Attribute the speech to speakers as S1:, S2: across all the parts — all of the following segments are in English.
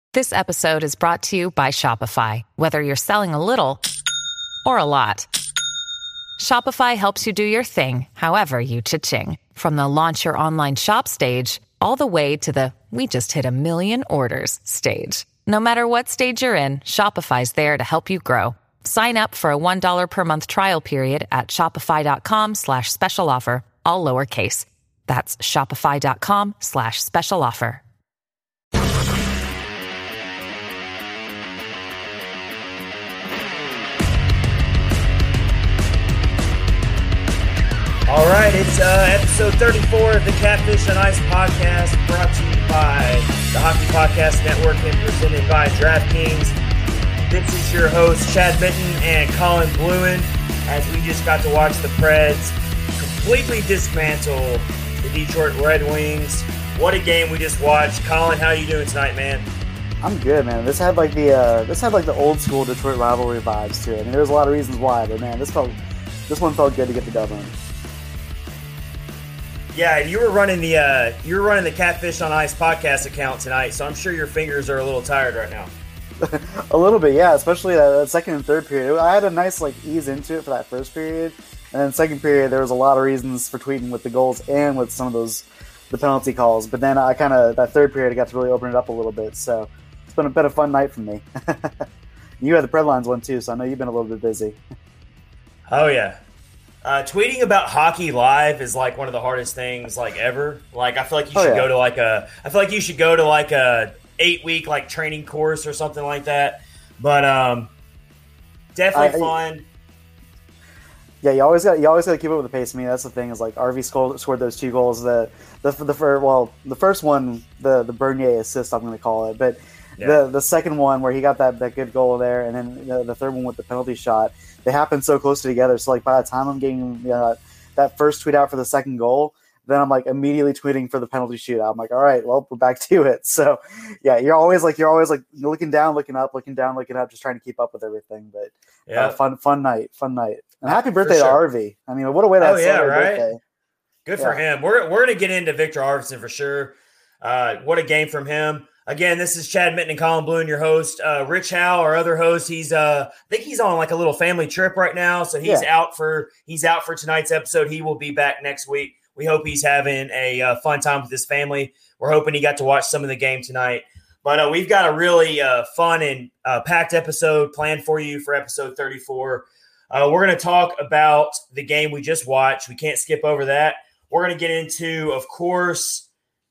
S1: This episode is brought to you by Shopify. Whether you're selling a little or a lot, Shopify helps you do your thing, however you cha-ching. From the launch your online shop stage, all the way to the we just hit 1 million orders stage. No matter what stage you're in, Shopify's there to help you grow. Sign up for a $1 per month trial period at shopify.com/special offer, all lowercase. That's shopify.com/special offer.
S2: All right, it's episode 34 of the Catfish on Ice podcast, brought to you by the Hockey Podcast Network and presented by DraftKings. This is your host, Chad Mitten and Colin Bluen, as we just got to watch the Preds completely dismantle the Detroit Red Wings. What a game we just watched. Colin, how are you doing tonight, man?
S3: I'm good, man. This had like the old school Detroit rivalry vibes to it. I mean, there was a lot of reasons why, but man, this one felt good to get the dub on.
S2: Yeah, and you were running the Catfish on Ice podcast account tonight, so I'm sure your fingers are a little tired right now.
S3: A little bit, yeah, especially that second and third period. I had a nice ease into it for that first period, and then second period there was a lot of reasons for tweeting with the goals and with some of the penalty calls. But then that third period I got to really open it up a little bit, so it's been a fun night for me. You had the Predlines one too, so I know you've been a little bit busy.
S2: Oh yeah. Tweeting about hockey live is like one of the hardest things ever. I feel like you should go to a 8-week training course or something like that. But definitely fun.
S3: Yeah, you always got to keep up with the pace. I mean, that's the thing is RV scored those 2 goals. The first one, the Bernier assist, I'm going to call it, but the second one where he got that good goal there, and then the third one with the penalty shot. They happen so closely together. So by the time I'm getting that first tweet out for the second goal, then I'm immediately tweeting for the penalty shootout. I'm like, all right, well, we're back to it. So yeah, you're always looking down, looking up, looking down, looking up, just trying to keep up with everything. But fun night. And happy birthday to RV. I mean, what a way that's right? Birthday.
S2: Good for him. We're gonna get into Victor Arvidsson for sure. What a game from him. Again, this is Chad Mitten and Colin Bluen, your host. Rich Howe, our other host, he's I think he's on a little family trip right now, so he's out for tonight's episode. He will be back next week. We hope he's having a fun time with his family. We're hoping he got to watch some of the game tonight. But we've got a really fun and packed episode planned for you for episode 34. We're going to talk about the game we just watched. We can't skip over that. We're going to get into, of course,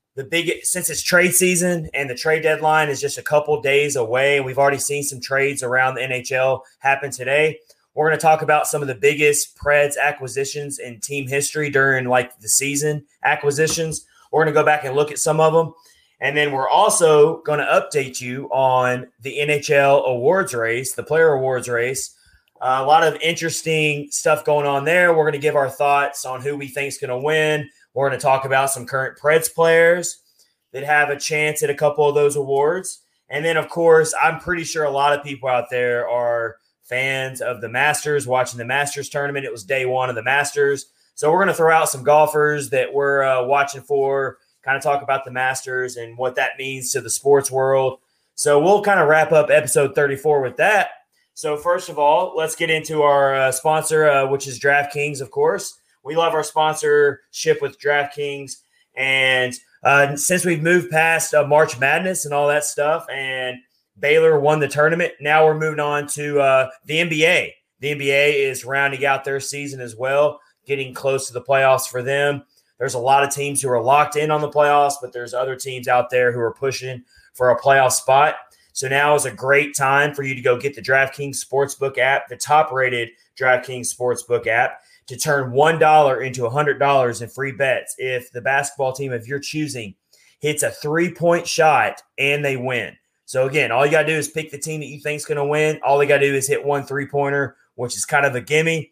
S2: since it's trade season and the trade deadline is just a couple days away, and we've already seen some trades around the NHL happen today. We're going to talk about some of the biggest Preds acquisitions in team history during the season acquisitions. We're going to go back and look at some of them. And then we're also going to update you on the NHL awards race, the player awards race. A lot of interesting stuff going on there. We're going to give our thoughts on who we think is going to win. We're going to talk about some current Preds players that have a chance at a couple of those awards. And then, of course, I'm pretty sure a lot of people out there are fans of the Masters, watching the Masters tournament. It was day one of the Masters. So we're going to throw out some golfers that we're watching for, kind of talk about the Masters and what that means to the sports world. So we'll kind of wrap up episode 34 with that. So first of all, let's get into our sponsor, which is DraftKings, of course. We love our sponsorship with DraftKings. And since we've moved past March Madness and all that stuff, and Baylor won the tournament, now we're moving on to the NBA. The NBA is rounding out their season as well, getting close to the playoffs for them. There's a lot of teams who are locked in on the playoffs, but there's other teams out there who are pushing for a playoff spot. So now is a great time for you to go get the DraftKings Sportsbook app, the top-rated DraftKings Sportsbook app, to turn $1 into $100 in free bets if the basketball team of your choosing hits a 3-point shot and they win. So, again, all you got to do is pick the team that you think is going to win. All they got to do is hit one 3-pointer, which is kind of a gimme,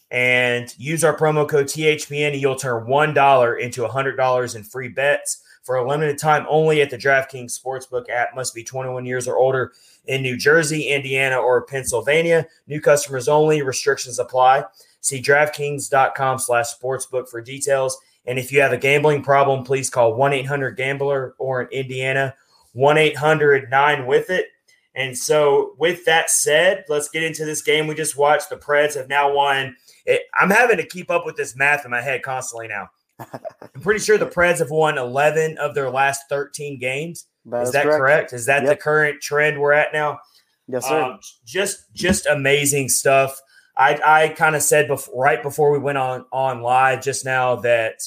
S2: and use our promo code THPN, and you'll turn $1 into $100 in free bets for a limited time only at the DraftKings Sportsbook app. Must be 21 years or older in New Jersey, Indiana, or Pennsylvania. New customers only. Restrictions apply. See DraftKings.com/sportsbook for details. And if you have a gambling problem, please call 1-800-GAMBLER or in Indiana, 1-800-9-WITH-IT. And so with that said, let's get into this game we just watched. The Preds have now won. I'm having to keep up with this math in my head constantly now. I'm pretty sure the Preds have won 11 of their last 13 games. Is that correct? Is that the current trend we're at now?
S3: Yes, sir.
S2: Just amazing stuff. I kind of said right before we went on live just now that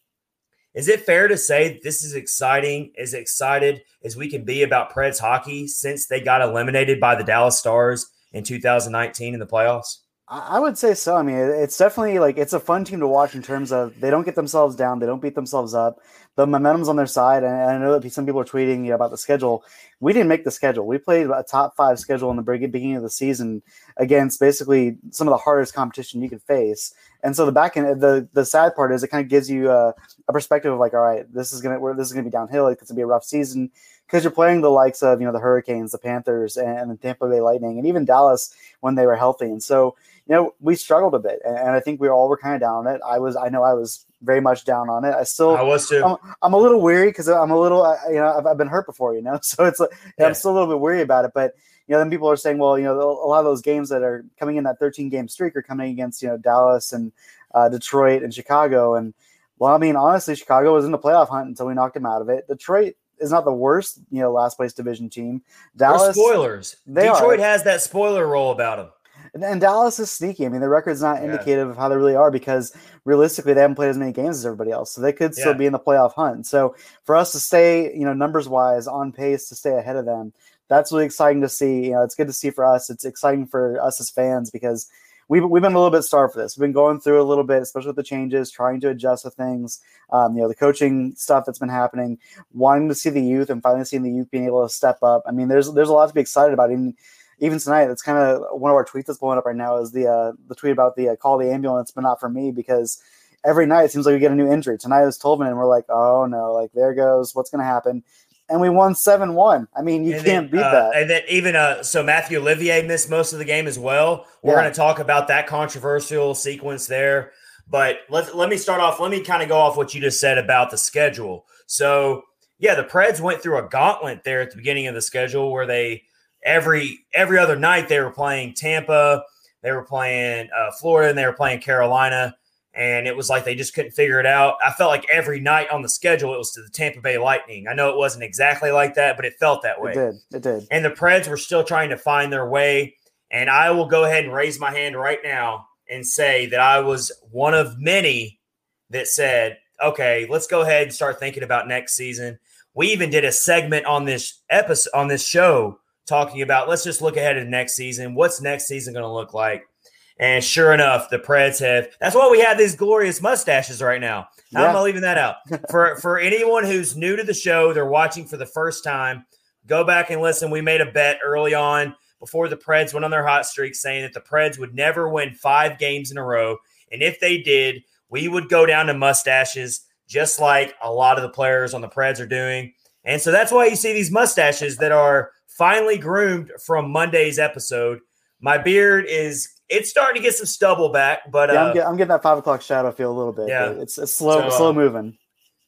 S2: is it fair to say this is exciting, as excited as we can be about Preds hockey since they got eliminated by the Dallas Stars in 2019 in the playoffs?
S3: I would say so. I mean, it's definitely it's a fun team to watch in terms of they don't get themselves down. They don't beat themselves up. The momentum's on their side. And I know that some people are tweeting about the schedule. We didn't make the schedule. We played a top 5 schedule in the beginning of the season against basically some of the hardest competition you could face. And so the back end, the sad part is it kind of gives you a perspective of all right, this is gonna be downhill. It's gonna be a rough season because you're playing the likes of the Hurricanes, the Panthers, and the Tampa Bay Lightning, and even Dallas when they were healthy. And so we struggled a bit, and I think we all were kind of down on it. I was very much down on it. I
S2: was too.
S3: I'm a little weary because I'm a little I've been hurt before, so it's I'm still a little bit weary about it, but. Then people are saying, well, a lot of those games that are coming in that 13-game streak are coming against, Dallas and Detroit and Chicago. And, well, I mean, honestly, Chicago was in the playoff hunt until we knocked them out of it. Detroit is not the worst, last place division team.
S2: They're
S3: Dallas,
S2: spoilers. Detroit has that spoiler role about them.
S3: And Dallas is sneaky. I mean, the record's not indicative of how they really are because realistically, they haven't played as many games as everybody else. So they could still be in the playoff hunt. So for us to stay, numbers-wise on pace to stay ahead of them, that's really exciting to see. It's good to see for us. It's exciting for us as fans because we've been a little bit starved for this. We've been going through a little bit, especially with the changes, trying to adjust to things. The coaching stuff that's been happening, wanting to see the youth and finally seeing the youth being able to step up. I mean, there's a lot to be excited about. Even tonight, that's kind of one of our tweets that's blowing up right now is the tweet about the call the ambulance, but not for me because every night it seems like we get a new injury. Tonight it was Tolvanen, and we're like, oh no, there goes what's going to happen. And we won 7-1. I mean, you can't beat that.
S2: And then even so Matthew Olivier missed most of the game as well. We're going to talk about that controversial sequence there. But let me start off. Let me kind of go off what you just said about the schedule. So, the Preds went through a gauntlet there at the beginning of the schedule where they every other night they were playing Tampa, they were playing Florida, and they were playing Carolina. And it was like they just couldn't figure it out. I felt like every night on the schedule, it was to the Tampa Bay Lightning. I know it wasn't exactly like that, but it felt that way.
S3: It did.
S2: And the Preds were still trying to find their way. And I will go ahead and raise my hand right now and say that I was one of many that said, okay, let's go ahead and start thinking about next season. We even did a segment on this episode, on this show, talking about let's just look ahead to next season. What's next season going to look like? And sure enough, the Preds have – that's why we have these glorious mustaches right now. How am I leaving that out? For anyone who's new to the show, they're watching for the first time, go back and listen. We made a bet early on before the Preds went on their hot streak saying that the Preds would never win 5 games in a row. And if they did, we would go down to mustaches just like a lot of the players on the Preds are doing. And so that's why you see these mustaches that are finally groomed from Monday's episode. My beard is – it's starting to get some stubble back, but
S3: I'm getting that 5 o'clock shadow feel a little bit.
S2: Yeah,
S3: it's slow moving.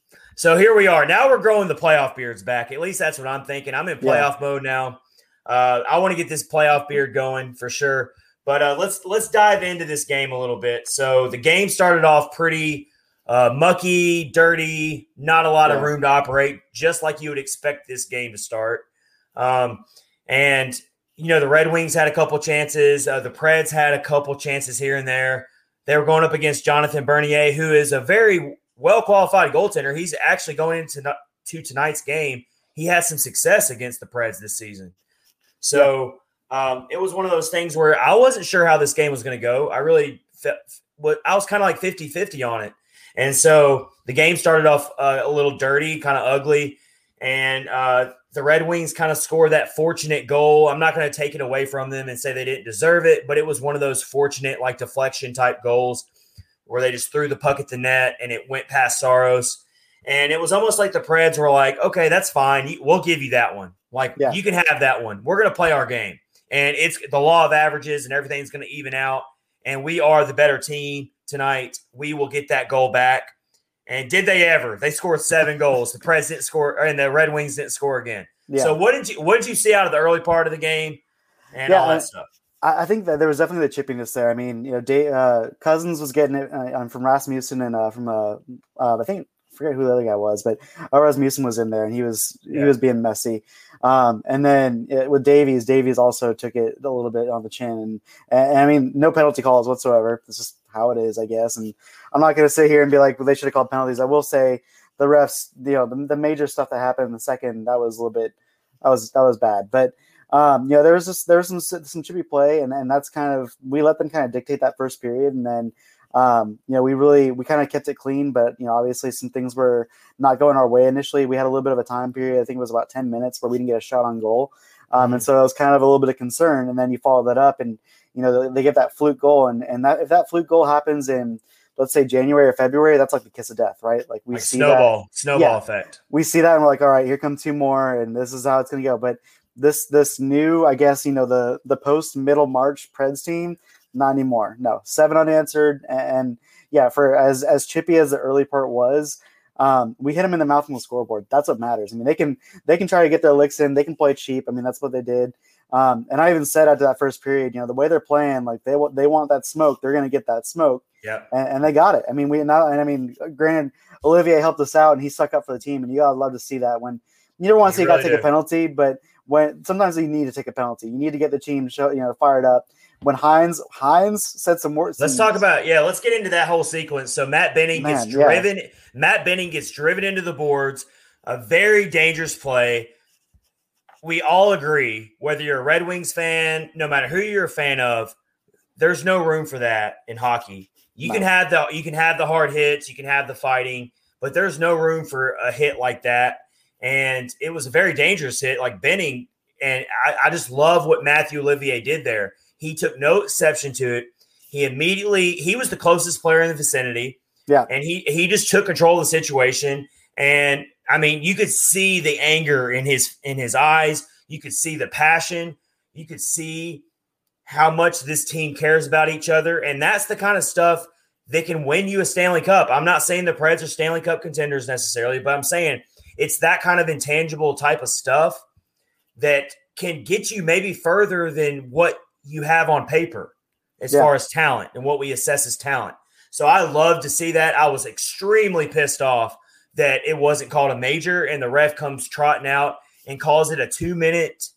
S2: So here we are. Now we're growing the playoff beards back. At least that's what I'm thinking. I'm in playoff mode now. I want to get this playoff beard going for sure. But let's dive into this game a little bit. So the game started off pretty mucky, dirty, not a lot of room to operate, just like you would expect this game to start. And the Red Wings had a couple chances. The Preds had a couple chances here and there. They were going up against Jonathan Bernier, who is a very well-qualified goaltender. He's actually going into tonight's game. He has some success against the Preds this season. So it was one of those things where I wasn't sure how this game was going to go. I really I was kind of like 50-50 on it. And so the game started off a little dirty, kind of ugly. And the Red Wings kind of scored that fortunate goal. I'm not going to take it away from them and say they didn't deserve it, but it was one of those fortunate, like deflection type goals where they just threw the puck at the net and it went past Saros. And it was almost like the Preds were like, okay, that's fine. We'll give you that one. You can have that one. We're going to play our game. And it's the law of averages and everything's going to even out. And we are the better team tonight. We will get that goal back. And did they ever? They scored 7 goals. The Preds didn't score, and the Red Wings didn't score again.
S3: Yeah.
S2: So what did you see out of the early part of the game and all that stuff?
S3: I think that there was definitely the chippiness there. I mean, Cousins was getting it from Rasmussen and from I think I forget who the other guy was, but Rasmussen was in there and he was being messy. And then with Davies also took it a little bit on the chin, and I mean, no penalty calls whatsoever. This is how it is, I guess. And I'm not going to sit here and be like, well, they should have called penalties. I will say the refs, the major stuff that happened in the second, that was a little bit, that was bad, but. There was some chippy play, and that's kind of, we let them kind of dictate that first period, and then we kind of kept it clean, but obviously some things were not going our way initially. We had a little bit of a time period, I think it was about 10 minutes, where we didn't get a shot on goal, and so it was kind of a little bit of concern. And then you follow that up, and they get that fluke goal, and that if that fluke goal happens in, let's say, January or February, that's like the kiss of death, right? Like we see
S2: snowball effect.
S3: We see that, and we're like, all right, here come two more, and this is how it's going to go, but. This new, I guess, the post middle March Preds team, not anymore. No, 7 unanswered, and yeah, for as chippy as the early part was, we hit them in the mouth on the scoreboard. That's what matters. I mean, they can try to get their licks in. They can play cheap. I mean, that's what they did. And I even said after that first period, the way they're playing, like they want that smoke, they're going to get that smoke.
S2: Yeah,
S3: and they got it. I mean, granted, Olivier helped us out and he stuck up for the team, and you gotta love to see that when you don't want to see a guy take a penalty, but. When sometimes you need to take a penalty, you need to get the team fired up. When Hines said some more,
S2: let's talk about let's get into that whole sequence. So Matt Benning gets driven. Yeah. Matt Benning gets driven into the boards. A very dangerous play. We all agree, whether you're a Red Wings fan, no matter who you're a fan of, there's no room for that in hockey. You can have the hard hits, you can have the fighting, but there's no room for a hit like that. And it was a very dangerous hit, like Benning. And I just love what Matthew Olivier did there. He took no exception to it. He was the closest player in the vicinity.
S3: Yeah.
S2: And he just took control of the situation. And I mean, you could see the anger in his eyes. You could see the passion. You could see how much this team cares about each other. And that's the kind of stuff that can win you a Stanley Cup. I'm not saying the Preds are Stanley Cup contenders necessarily, but I'm saying it's that kind of intangible type of stuff that can get you maybe further than what you have on paper as far as talent and what we assess as talent. So I love to see that. I was extremely pissed off that it wasn't called a major, and the ref comes trotting out and calls it a 2-minute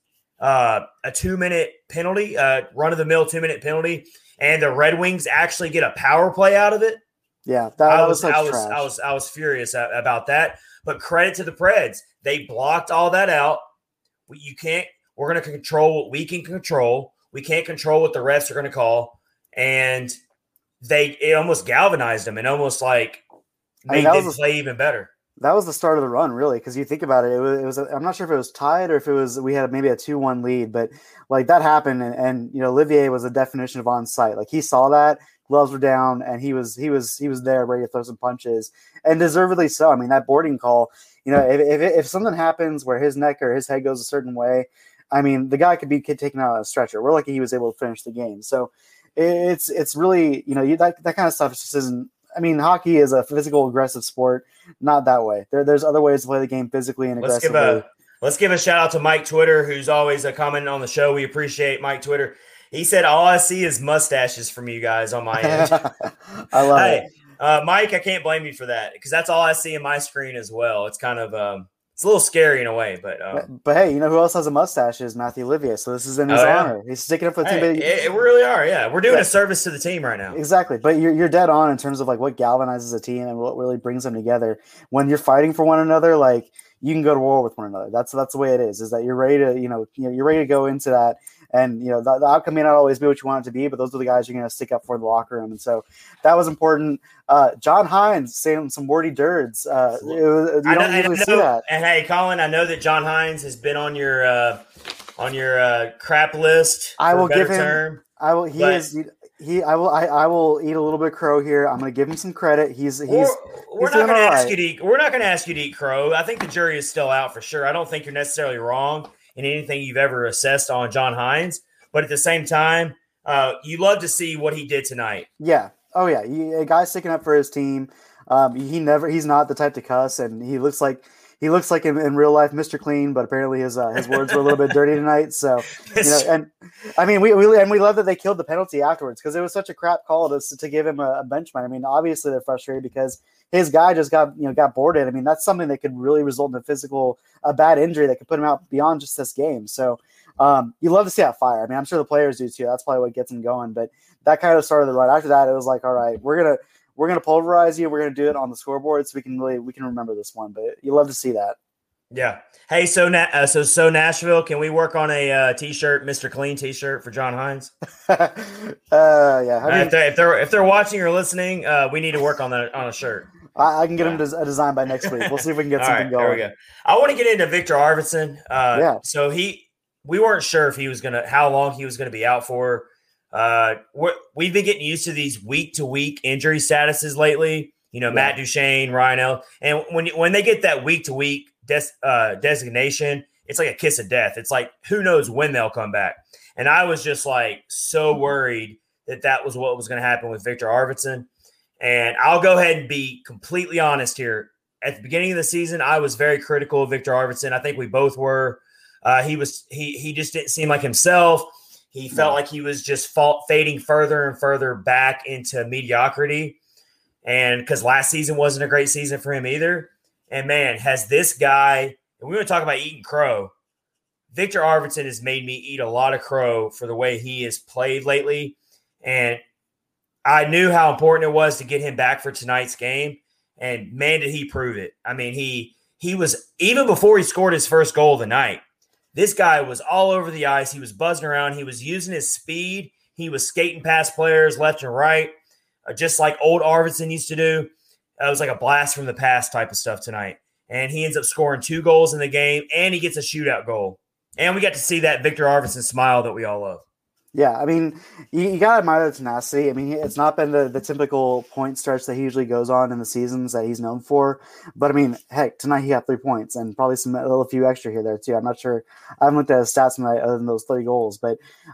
S2: penalty, run-of-the-mill 2-minute penalty, and the Red Wings actually get a power play out of it.
S3: Yeah,
S2: I was furious about that. But credit to the Preds. They blocked all that out. We're going to control what we can control. We can't control what the refs are going to call. And it almost galvanized them and almost like made them play even better.
S3: That was the start of the run, really, because you think about it. It was I'm not sure if it was tied or if we had maybe a 2-1 lead, but like that happened, and Olivier was the definition of on site. Like he saw that, gloves were down, and he was there ready to throw some punches, and deservedly so. I mean, that boarding call, if something happens where his neck or his head goes a certain way, I mean, the guy could be taken out on a stretcher. We're lucky he was able to finish the game. So it's really, that kind of stuff just isn't. I mean, hockey is a physical, aggressive sport. Not that way. There's other ways to play the game physically and aggressively.
S2: Let's give a shout out to Mike Twitter, who's always commenting on the show. We appreciate Mike Twitter. He said, all I see is mustaches from you guys on my end.
S3: I love it.
S2: Mike, I can't blame you for that because that's all I see in my screen as well. It's kind of it's a little scary in a way, but
S3: hey, who else has a mustache is Matthew Olivier. So this is in his honor. He's sticking up for the team.
S2: We really are. Yeah, we're doing a service to the team right now.
S3: Exactly, but you're dead on in terms of like what galvanizes a team and what really brings them together. When you're fighting for one another, like you can go to war with one another. That's the way it is. Is that you're ready to you're ready to go into that. And, the outcome may not always be what you want it to be, but those are the guys you're going to stick up for in the locker room. And so that was important. John Hines saying some wordy dirds. You don't usually see that.
S2: And hey, Colin, I know that John Hines has been on your crap list.
S3: I will give him. I will. I will eat a little bit of crow here. I'm going to give him some credit.
S2: We're not going to ask you to eat crow. I think the jury is still out for sure. I don't think you're necessarily wrong in anything you've ever assessed on John Hines, but at the same time, you love to see what he did tonight.
S3: Yeah. Oh yeah. A guy sticking up for his team. He's not the type to cuss, and he looks like he looks like in real life Mr. Clean, but apparently his words were a little bit dirty tonight. So, and I mean, we love that they killed the penalty afterwards because it was such a crap call to give him a bench man. I mean, obviously they're frustrated because his guy just got boarded. I mean, that's something that could really result in a bad injury that could put him out beyond just this game. So, you love to see that fire. I mean, I'm sure the players do too. That's probably what gets them going. But that kind of started the run. After that, it was like, all right, we're gonna pulverize you. We're gonna do it on the scoreboard so we can remember this one. But you love to see that.
S2: Yeah. Hey, so Nashville, can we work on a T-shirt, Mr. Clean T-shirt for John Hines?
S3: Yeah. I mean,
S2: if they're watching or listening, we need to work on that on a shirt.
S3: I can get him a design by next week. We'll see if we can get something going.
S2: There we go. I want to get into Victor Arvidsson. So we weren't sure if how long he was going to be out for. We've been getting used to these week-to-week injury statuses lately. Matt Duchene, Ryan L. And when they get that week-to-week designation, it's like a kiss of death. It's like, who knows when they'll come back. And I was just like so worried that was what was going to happen with Victor Arvidsson. And I'll go ahead and be completely honest here. At the beginning of the season, I was very critical of Victor Arvidsson. I think we both were. He just didn't seem like himself. He felt like he was just fading further and further back into mediocrity. And because last season wasn't a great season for him either. And man, has this guy, and we're going to talk about eating crow. Victor Arvidsson has made me eat a lot of crow for the way he has played lately. And I knew how important it was to get him back for tonight's game. And man, did he prove it. I mean, he was, even before he scored his first goal of the night, this guy was all over the ice. He was buzzing around. He was using his speed. He was skating past players left and right, just like old Arvidsson used to do. It was like a blast from the past type of stuff tonight. And he ends up scoring 2 goals in the game, and he gets a shootout goal. And we got to see that Victor Arvidsson smile that we all love.
S3: Yeah, I mean, you got to admire the tenacity. I mean, it's not been the typical point stretch that he usually goes on in the seasons that he's known for. But, I mean, heck, tonight he got 3 points and probably a little few extra here there, too. I'm not sure. I haven't looked at his stats tonight other than those 30 goals. But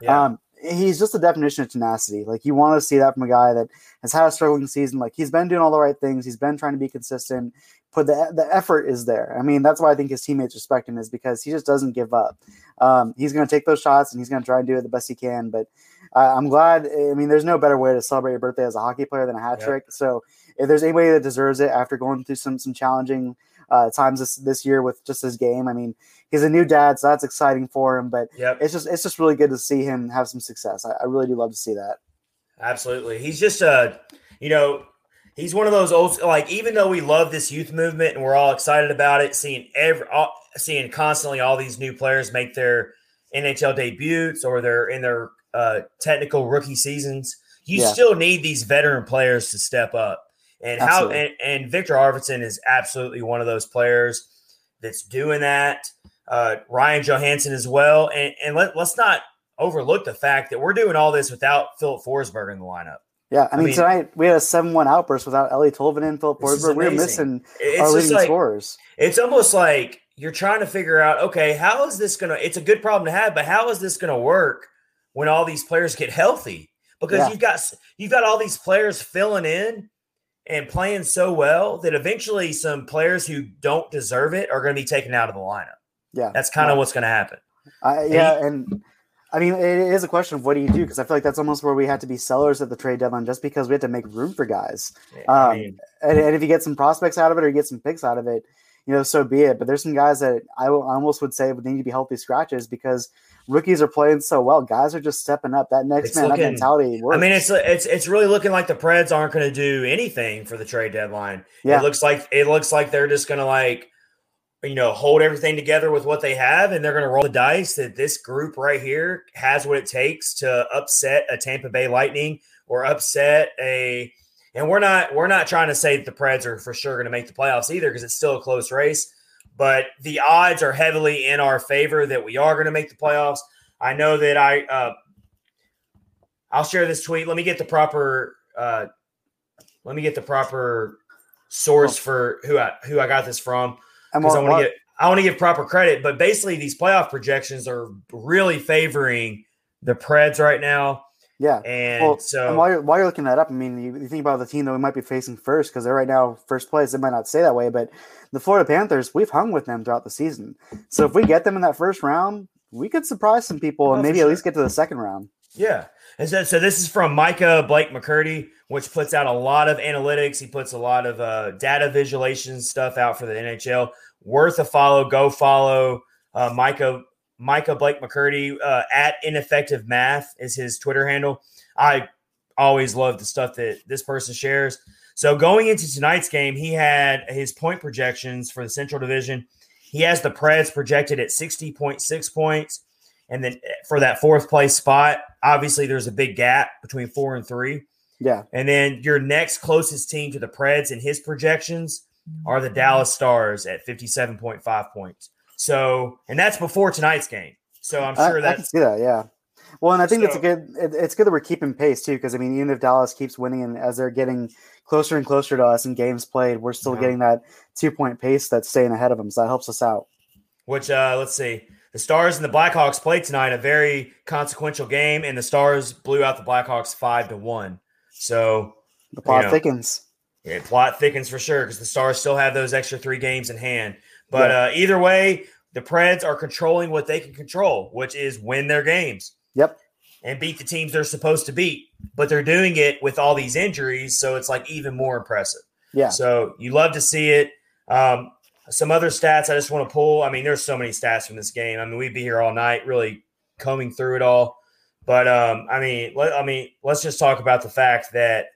S3: he's just the definition of tenacity. Like, you want to see that from a guy that has had a struggling season. Like, he's been doing all the right things. He's been trying to be consistent. But the effort is there. I mean, that's why I think his teammates respect him, is because he just doesn't give up. He's going to take those shots and he's going to try and do it the best he can. But I'm glad. I mean, there's no better way to celebrate your birthday as a hockey player than a hat trick. So if there's anybody that deserves it after going through some challenging times this year with just his game, I mean, he's a new dad, so that's exciting for him. But it's just really good to see him have some success. I really do love to see that.
S2: Absolutely. He's just he's one of those old, like, even though we love this youth movement and we're all excited about it, seeing constantly all these new players make their NHL debuts or they're in their technical rookie seasons, you still need these veteran players to step up. And and Victor Arvidsson is absolutely one of those players that's doing that. Ryan Johansson as well. And let's not overlook the fact that we're doing all this without Philip Forsberg in the lineup.
S3: Yeah, I mean, tonight we had a 7-1 outburst without Ellie Tolvanen, Philip Forsberg. We were missing our leading scorers.
S2: It's almost like you're trying to figure out, okay, how is this going to – it's a good problem to have, but how is this going to work when all these players get healthy? Because you've got all these players filling in and playing so well that eventually some players who don't deserve it are going to be taken out of the lineup. Yeah. That's kind of what's going to happen.
S3: And I mean, it is a question of what do you do? Because I feel like that's almost where we had to be sellers at the trade deadline, just because we had to make room for guys. And if you get some prospects out of it or you get some picks out of it, so be it. But there's some guys that I almost would say would need to be healthy scratches because rookies are playing so well. Guys are just stepping up. That next man up mentality works.
S2: I mean, it's really looking like the Preds aren't going to do anything for the trade deadline. Yeah. It looks like they're just going to hold everything together with what they have, and they're going to roll the dice that this group right here has what it takes to upset a Tampa Bay Lightning or upset and we're not trying to say that the Preds are for sure going to make the playoffs either, because it's still a close race, but the odds are heavily in our favor that we are going to make the playoffs. I know that I'll share this tweet. Let me get the proper source for who I got this from. Because I want to give proper credit, but basically these playoff projections are really favoring the Preds right now.
S3: Yeah.
S2: And
S3: and while you're looking that up, I mean, you think about the team that we might be facing first, because they're right now first place. It might not stay that way, but the Florida Panthers, we've hung with them throughout the season. So if we get them in that first round, we could surprise some people and maybe at least get to the second round.
S2: Yeah. And so this is from Micah Blake McCurdy, which puts out a lot of analytics. He puts a lot of data visualization stuff out for the NHL. Worth a follow. Go follow Micah Blake McCurdy at Ineffective Math is his Twitter handle. I always love the stuff that this person shares. So going into tonight's game, he had his point projections for the Central Division. He has the Preds projected at 60.6 points. And then for that fourth place spot, obviously there's a big gap between 4 and 3.
S3: Yeah.
S2: And then your next closest team to the Preds in his projections are the Dallas Stars at 57.5 points. So, and that's before tonight's game. So I'm sure
S3: I can see that. Yeah. Well, and I think it's good that we're keeping pace too. Cause I mean, even if Dallas keeps winning and as they're getting closer and closer to us in games played, we're still getting that 2-point pace that's staying ahead of them. So that helps us out.
S2: Which let's see. The Stars and the Blackhawks played tonight, a very consequential game, and the Stars blew out the Blackhawks 5-1. So
S3: the plot thickens.
S2: Yeah, plot thickens for sure because the Stars still have those extra 3 games in hand. But either way, the Preds are controlling what they can control, which is win their games.
S3: Yep.
S2: And beat the teams they're supposed to beat. But they're doing it with all these injuries, so it's like even more impressive.
S3: Yeah.
S2: So you love to see it. Some other stats I just want to pull. I mean, there's so many stats from this game. I mean, we'd be here all night really combing through it all. But, let's just talk about the fact that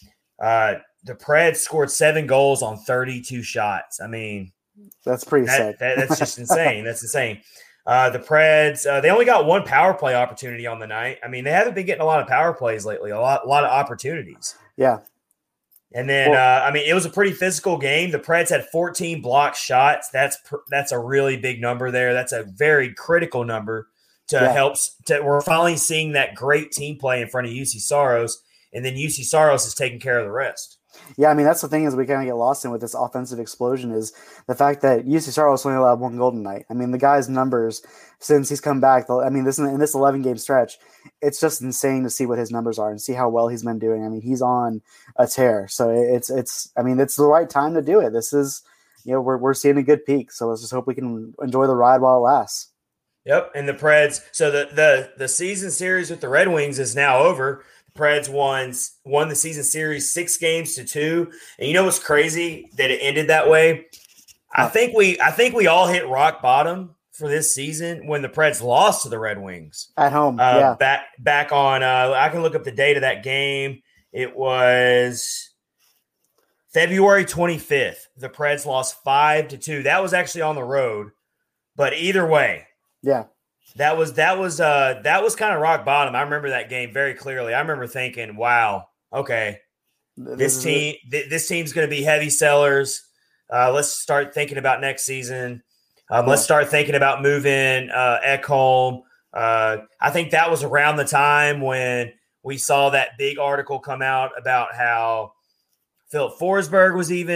S2: the Preds scored 7 goals on 32 shots. I mean,
S3: that's pretty sick.
S2: That's just insane. That's insane. The Preds, they only got 1 power play opportunity on the night. I mean, they haven't been getting a lot of power plays lately, a lot of opportunities.
S3: Yeah.
S2: And then, it was a pretty physical game. The Preds had 14 blocked shots. That's a really big number there. That's a very critical number to help. We're finally seeing that great team play in front of UC Saros, and then UC Saros is taking care of the rest.
S3: Yeah, I mean, that's the thing is we kind of get lost in with this offensive explosion is the fact that UC Saros only allowed 1 goal tonight. I mean, the guy's numbers since he's come back, in this 11-game stretch, it's just insane to see what his numbers are and see how well he's been doing. I mean, he's on a tear. So it's the right time to do it. This is, we're seeing a good peak. So let's just hope we can enjoy the ride while it lasts.
S2: Yep, and the Preds. So the season series with the Red Wings is now over. Preds won the season series 6-2. And you know what's crazy that it ended that way? I think we all hit rock bottom for this season when the Preds lost to the Red Wings
S3: at home.
S2: Back on I can look up the date of that game. It was February 25th. The Preds lost 5-2. That was actually on the road. But either way.
S3: Yeah.
S2: That was kind of rock bottom. I remember that game very clearly. I remember thinking, "Wow, okay, this team's going to be heavy sellers. Let's start thinking about next season. Let's start thinking about moving Ekholm." I think that was around the time when we saw that big article come out about how Philip Forsberg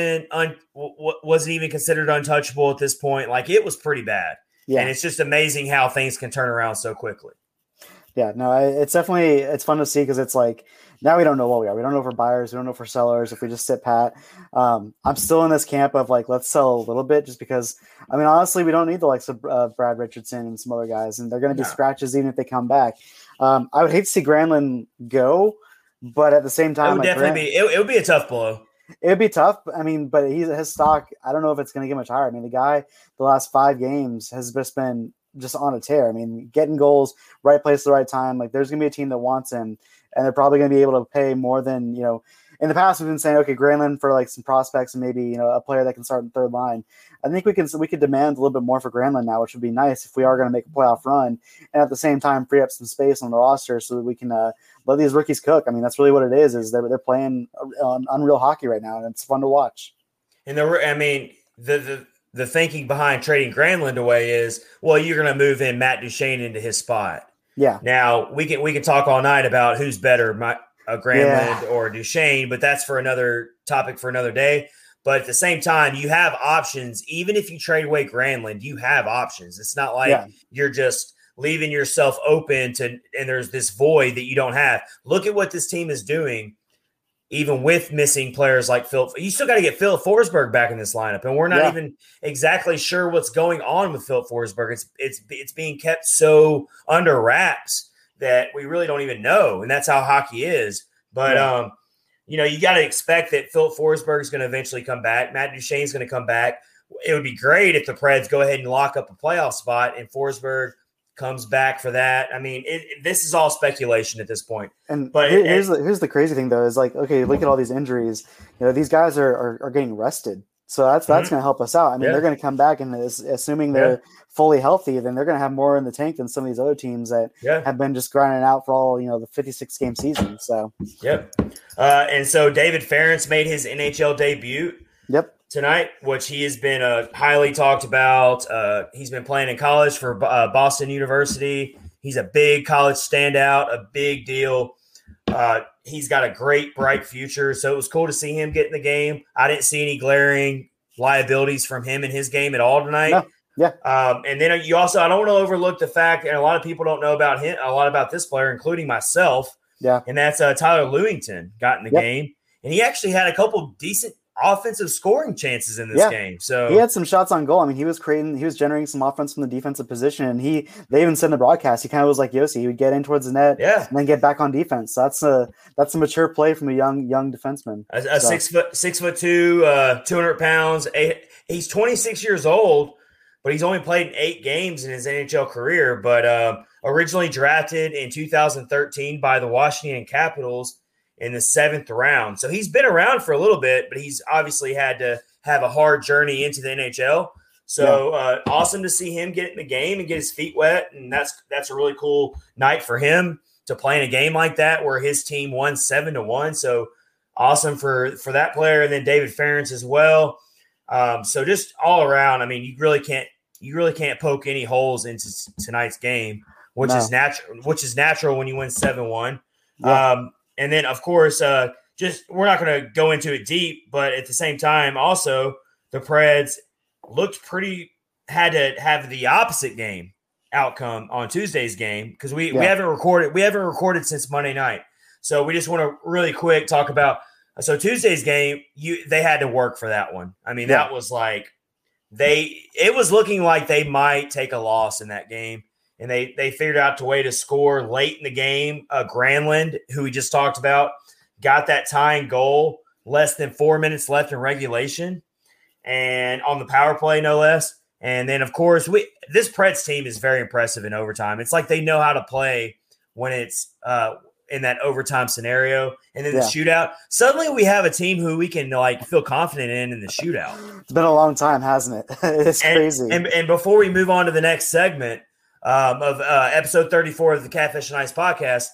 S2: wasn't even considered untouchable at this point. Like it was pretty bad. Yeah. And it's just amazing how things can turn around so quickly.
S3: Yeah, no, it's fun to see because it's like now we don't know what we are. We don't know if we're buyers. We don't know if we're sellers. If we just sit pat, I'm still in this camp of like let's sell a little bit just because. I mean, honestly, we don't need the likes of Brad Richardson and some other guys, and they're going to be scratches even if they come back. I would hate to see Granlund go, but at the same time,
S2: it would be a tough blow.
S3: It would be tough. I mean, but his stock, I don't know if it's going to get much higher. I mean, the guy, the last 5 games has just been just on a tear. I mean, getting goals, right place at the right time. Like, there's going to be a team that wants him, and they're probably going to be able to pay more than, in the past we've been saying, okay, Granlund for like some prospects and maybe, a player that can start in third line. I think we could demand a little bit more for Granlund now, which would be nice if we are going to make a playoff run and at the same time free up some space on the roster so that we can let these rookies cook. I mean, that's really what it is they're playing unreal hockey right now, and it's fun to watch.
S2: And the thinking behind trading Granlund away is, well, you're going to move in Matt Duchene into his spot.
S3: Yeah.
S2: Now we can talk all night about who's better, Granlund or Duchene, but that's for another topic for another day. But at the same time, you have options. Even if you trade away Granlund, you have options. It's not like you're just leaving yourself open to, and there's this void that you don't have. Look at what this team is doing, even with missing players like Phil. You still got to get Phil Forsberg back in this lineup, and we're not even exactly sure what's going on with Phil Forsberg. It's being kept so under wraps that we really don't even know, and that's how hockey is. But you got to expect that Phil Forsberg is going to eventually come back. Matt Duchene is going to come back. It would be great if the Preds go ahead and lock up a playoff spot and Forsberg comes back for that. I mean, this is all speculation at this point.
S3: But here's the crazy thing, though, is like, okay, look at all these injuries. These guys are getting rested. So that's going to help us out. I mean, they're going to come back, and assuming they're fully healthy, then they're going to have more in the tank than some of these other teams that have been just grinding out for all, the 56-game season. So,
S2: and so David Ference made his NHL debut tonight, which he has been highly talked about. He's been playing in college for Boston University. He's a big college standout, a big deal. He's got a great, bright future. So it was cool to see him get in the game. I didn't see any glaring liabilities from him in his game at all tonight.
S3: No. Yeah.
S2: And then you also, I don't want to overlook the fact, and a lot of people don't know about him, a lot about this player, including myself.
S3: Yeah.
S2: And that's Tyler Lewington got in the game. And he actually had a couple decent offensive scoring chances in this game. So
S3: he had some shots on goal. I mean, he was generating some offense from the defensive position, and they even said in the broadcast, he kind of was like Yossi. He would get in towards the net and then get back on defense. So that's a mature play from a young defenseman.
S2: 6'2", 200 pounds. He's 26 years old, but he's only played in 8 games in his NHL career. But originally drafted in 2013 by the Washington Capitals in the 7th round. So he's been around for a little bit, but he's obviously had to have a hard journey into the NHL. So awesome to see him get in the game and get his feet wet. And that's a really cool night for him to play in a game like that where his team won 7-1. So awesome for that player. And then David Ference as well. So just all around, I mean, you really can't poke any holes into tonight's game, which is natural when you win 7-1. And then, of course, we're not going to go into it deep, but at the same time, also, the Preds had to have the opposite game outcome on Tuesday's game because we haven't recorded since Monday night. So we just want to really quick talk about Tuesday's game. They had to work for that one. I mean, that was like it was looking like they might take a loss in that game. And they figured out a way to score late in the game. Granlund, who we just talked about, got that tying goal less than 4 minutes left in regulation, and on the power play, no less. And then, of course, this Preds team is very impressive in overtime. It's like they know how to play when it's in that overtime scenario. And then the shootout, suddenly we have a team who we can feel confident in the shootout.
S3: It's been a long time, hasn't it? It's crazy.
S2: And before we move on to the next segment, of episode 34 of the Catfish and Ice podcast,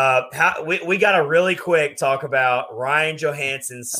S2: we got to really quick talk about Ryan Johansson's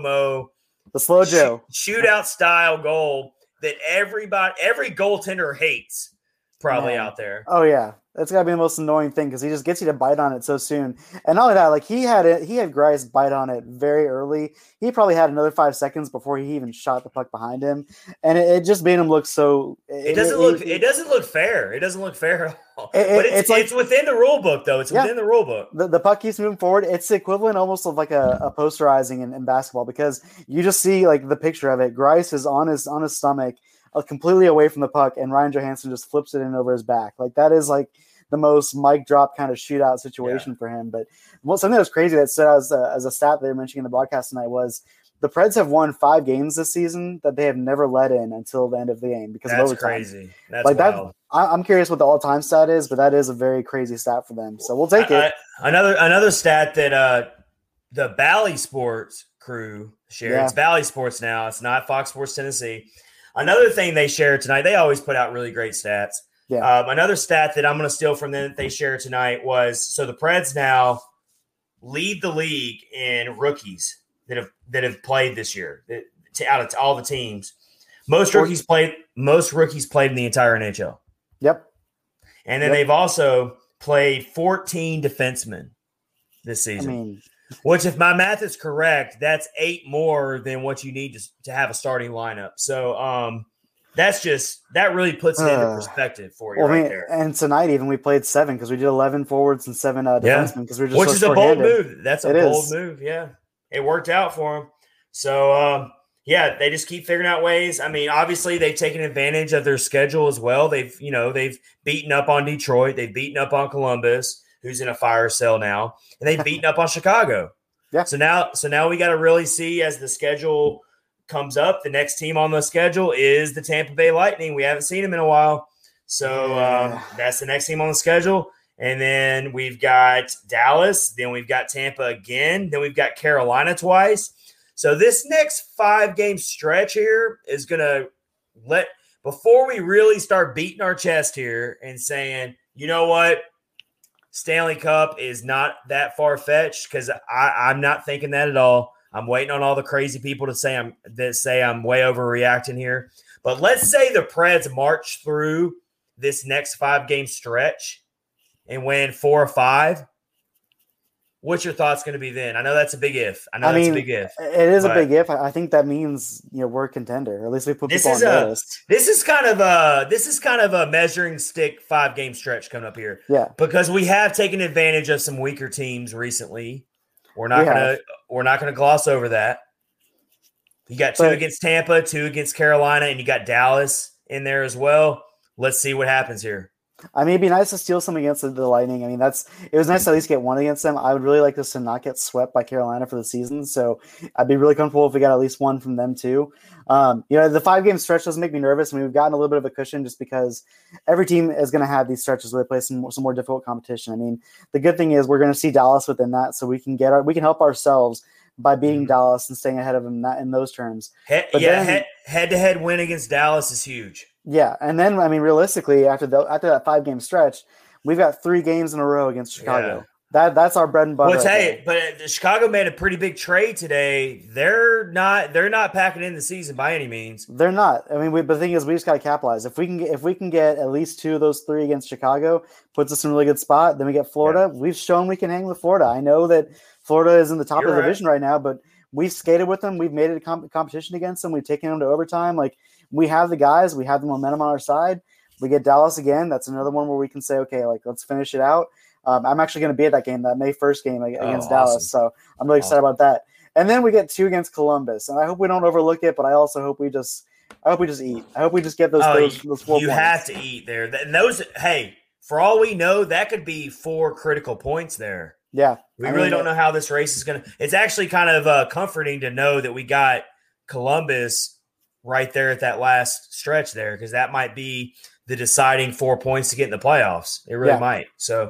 S3: the slow Joe
S2: shootout style goal that every goaltender hates probably out there.
S3: Oh yeah, that's gotta be the most annoying thing because he just gets you to bite on it so soon. And not only that, he had Greiss bite on it very early. He probably had another 5 seconds before he even shot the puck behind him, and it just made him look so.
S2: It doesn't look fair. It doesn't look fair at all. But it's within the rule book, though. It's within the rule book.
S3: The puck keeps moving forward. It's the equivalent almost of like a posterizing in basketball because you just see the picture of it. Greiss is on his stomach, completely away from the puck, and Ryan Johansson just flips it in over his back. That is the most mic drop kind of shootout situation for him. But something that was crazy that stood out as a stat they were mentioning in the broadcast tonight was the Preds have won 5 games this season that they have never let in until the end of the game because of overtime.
S2: That's crazy. That's wild.
S3: I'm curious what the all-time stat is, but that is a very crazy stat for them. So we'll take it.
S2: Another stat that the Bally Sports crew shared. It's Bally Sports now. It's not Fox Sports Tennessee. Another thing they shared tonight, they always put out really great stats. Yeah. Another stat that I'm going to steal from them that they shared tonight was the Preds now lead the league in rookies that have played this year out of all the teams. Most rookies played in the entire NHL.
S3: Yep.
S2: And then they've also played 14 defensemen this season. Which, if my math is correct, that's 8 more than what you need to have a starting lineup. So, that really puts it into perspective for you there.
S3: And tonight even we played 7 because we did 11 forwards and 7 defensemen because we're just
S2: which is a bold move. That's a bold move. Yeah, it worked out for them. So they just keep figuring out ways. I mean, obviously they've taken advantage of their schedule as well. They've beaten up on Detroit. They've beaten up on Columbus, who's in a fire sale now, and they've beaten up on Chicago. Yeah. So now we got to really see as the schedule comes up. The next team on the schedule is the Tampa Bay Lightning. We haven't seen them in a while. So that's the next team on the schedule. And then we've got Dallas. Then we've got Tampa again. Then we've got Carolina twice. So this next 5-game stretch here is going to before we really start beating our chest here and saying, you know what, Stanley Cup is not that far-fetched, because I'm not thinking that at all. I'm waiting on all the crazy people to say I'm way overreacting here. But let's say the Preds march through this next 5-game stretch and win 4 or 5. What's your thoughts going to be then? I know that's a big if.
S3: It is a big if. I think that means we're a contender. Or at least we put people on notice.
S2: This is kind of a measuring stick 5-game stretch coming up here.
S3: Yeah,
S2: because we have taken advantage of some weaker teams recently. We're not gonna gloss over that. You got 2 against Tampa, 2 against Carolina, and you got Dallas in there as well. Let's see what happens here.
S3: I mean, it'd be nice to steal some against the Lightning. I mean, it was nice to at least get 1 against them. I would really like us to not get swept by Carolina for the season. So I'd be really comfortable if we got at least 1 from them too. The 5-game stretch doesn't make me nervous. I mean, we've gotten a little bit of a cushion just because every team is going to have these stretches where they play some more difficult competition. I mean, the good thing is we're going to see Dallas within that, so we can help ourselves by beating Dallas and staying ahead of them in those terms.
S2: Head-to-head win against Dallas is huge.
S3: Yeah, and then, I mean, realistically, after that 5-game stretch, we've got 3 games in a row against Chicago. Yeah. That's our bread and butter.
S2: But Chicago made a pretty big trade today. They're not packing in the season by any means.
S3: They're not. I mean, but the thing is, we just got to capitalize. If we can get at least 2 of those 3 against Chicago, puts us in a really good spot. Then we get Florida. Yeah. We've shown we can hang with Florida. I know that Florida is in the top of the division right now, but we've skated with them. We've made it a competition against them. We've taken them to overtime. Like, we have the guys. We have the momentum on our side. We get Dallas again. That's another one where we can say, okay, let's finish it out. I'm actually going to be at that game, that May 1st game against Dallas. So I'm really excited about that. And then we get 2 against Columbus. And I hope we don't overlook it, but I also hope we just eat. I hope we just get those 4 points.
S2: You have to eat there. And those, hey, for all we know, that could be 4 critical points there.
S3: Yeah.
S2: We really don't know how this race is going to – it's actually kind of comforting to know that we got Columbus right there at that last stretch there, because that might be the deciding 4 points to get in the playoffs. It really might. So,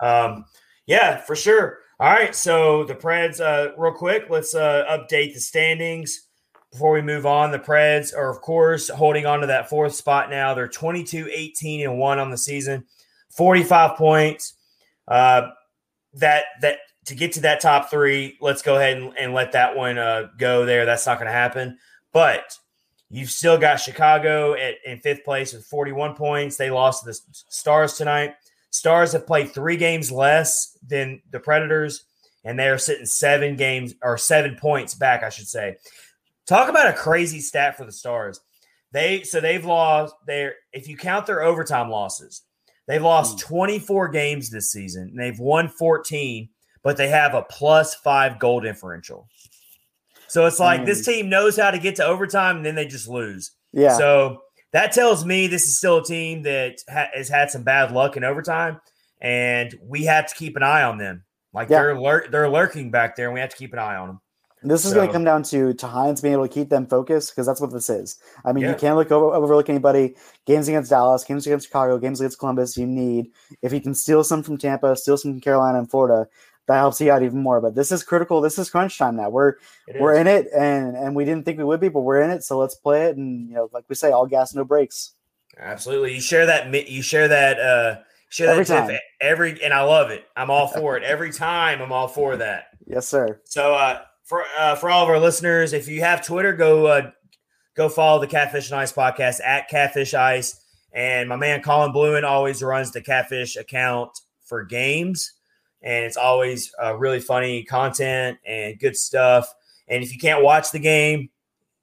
S2: for sure. All right, so the Preds, real quick, let's update the standings before we move on. The Preds are, of course, holding on to that 4th spot now. They're 22-18-1 on the season, 45 points. That to get to that top 3, let's go ahead and let that one go there. That's not going to happen. But you've still got Chicago in 5th place with 41 points. They lost to the Stars tonight. Stars have played 3 games less than the Predators, and they are sitting 7 points back, I should say. Talk about a crazy stat for the Stars. They've lost if you count their overtime losses, they've lost 24 games this season, and they've won 14, but they have a +5 goal differential. So it's like this team knows how to get to overtime, and then they just lose.
S3: Yeah.
S2: So that tells me this is still a team that has had some bad luck in overtime, and we have to keep an eye on them. They're lurking back there, and we have to keep an eye on them.
S3: This is going to come down to Hines being able to keep them focused, because that's what this is. I mean, you can't overlook anybody. Games against Dallas, games against Chicago, games against Columbus, you need. If you can steal some from Tampa, steal some from Carolina and Florida, that helps you out even more. But this is critical. This is crunch time now. We're in it, and we didn't think we would be, but we're in it. So let's play it. And like we say, all gas, no brakes.
S2: Absolutely. You share that
S3: every time.
S2: Tip and I love it. I'm all for it. Every time I'm all for that.
S3: Yes, sir.
S2: So for all of our listeners, if you have Twitter, go follow the Catfish and Ice podcast at Catfish Ice. And my man Colin Bluen always runs the Catfish account for games. And it's always really funny content and good stuff. And if you can't watch the game,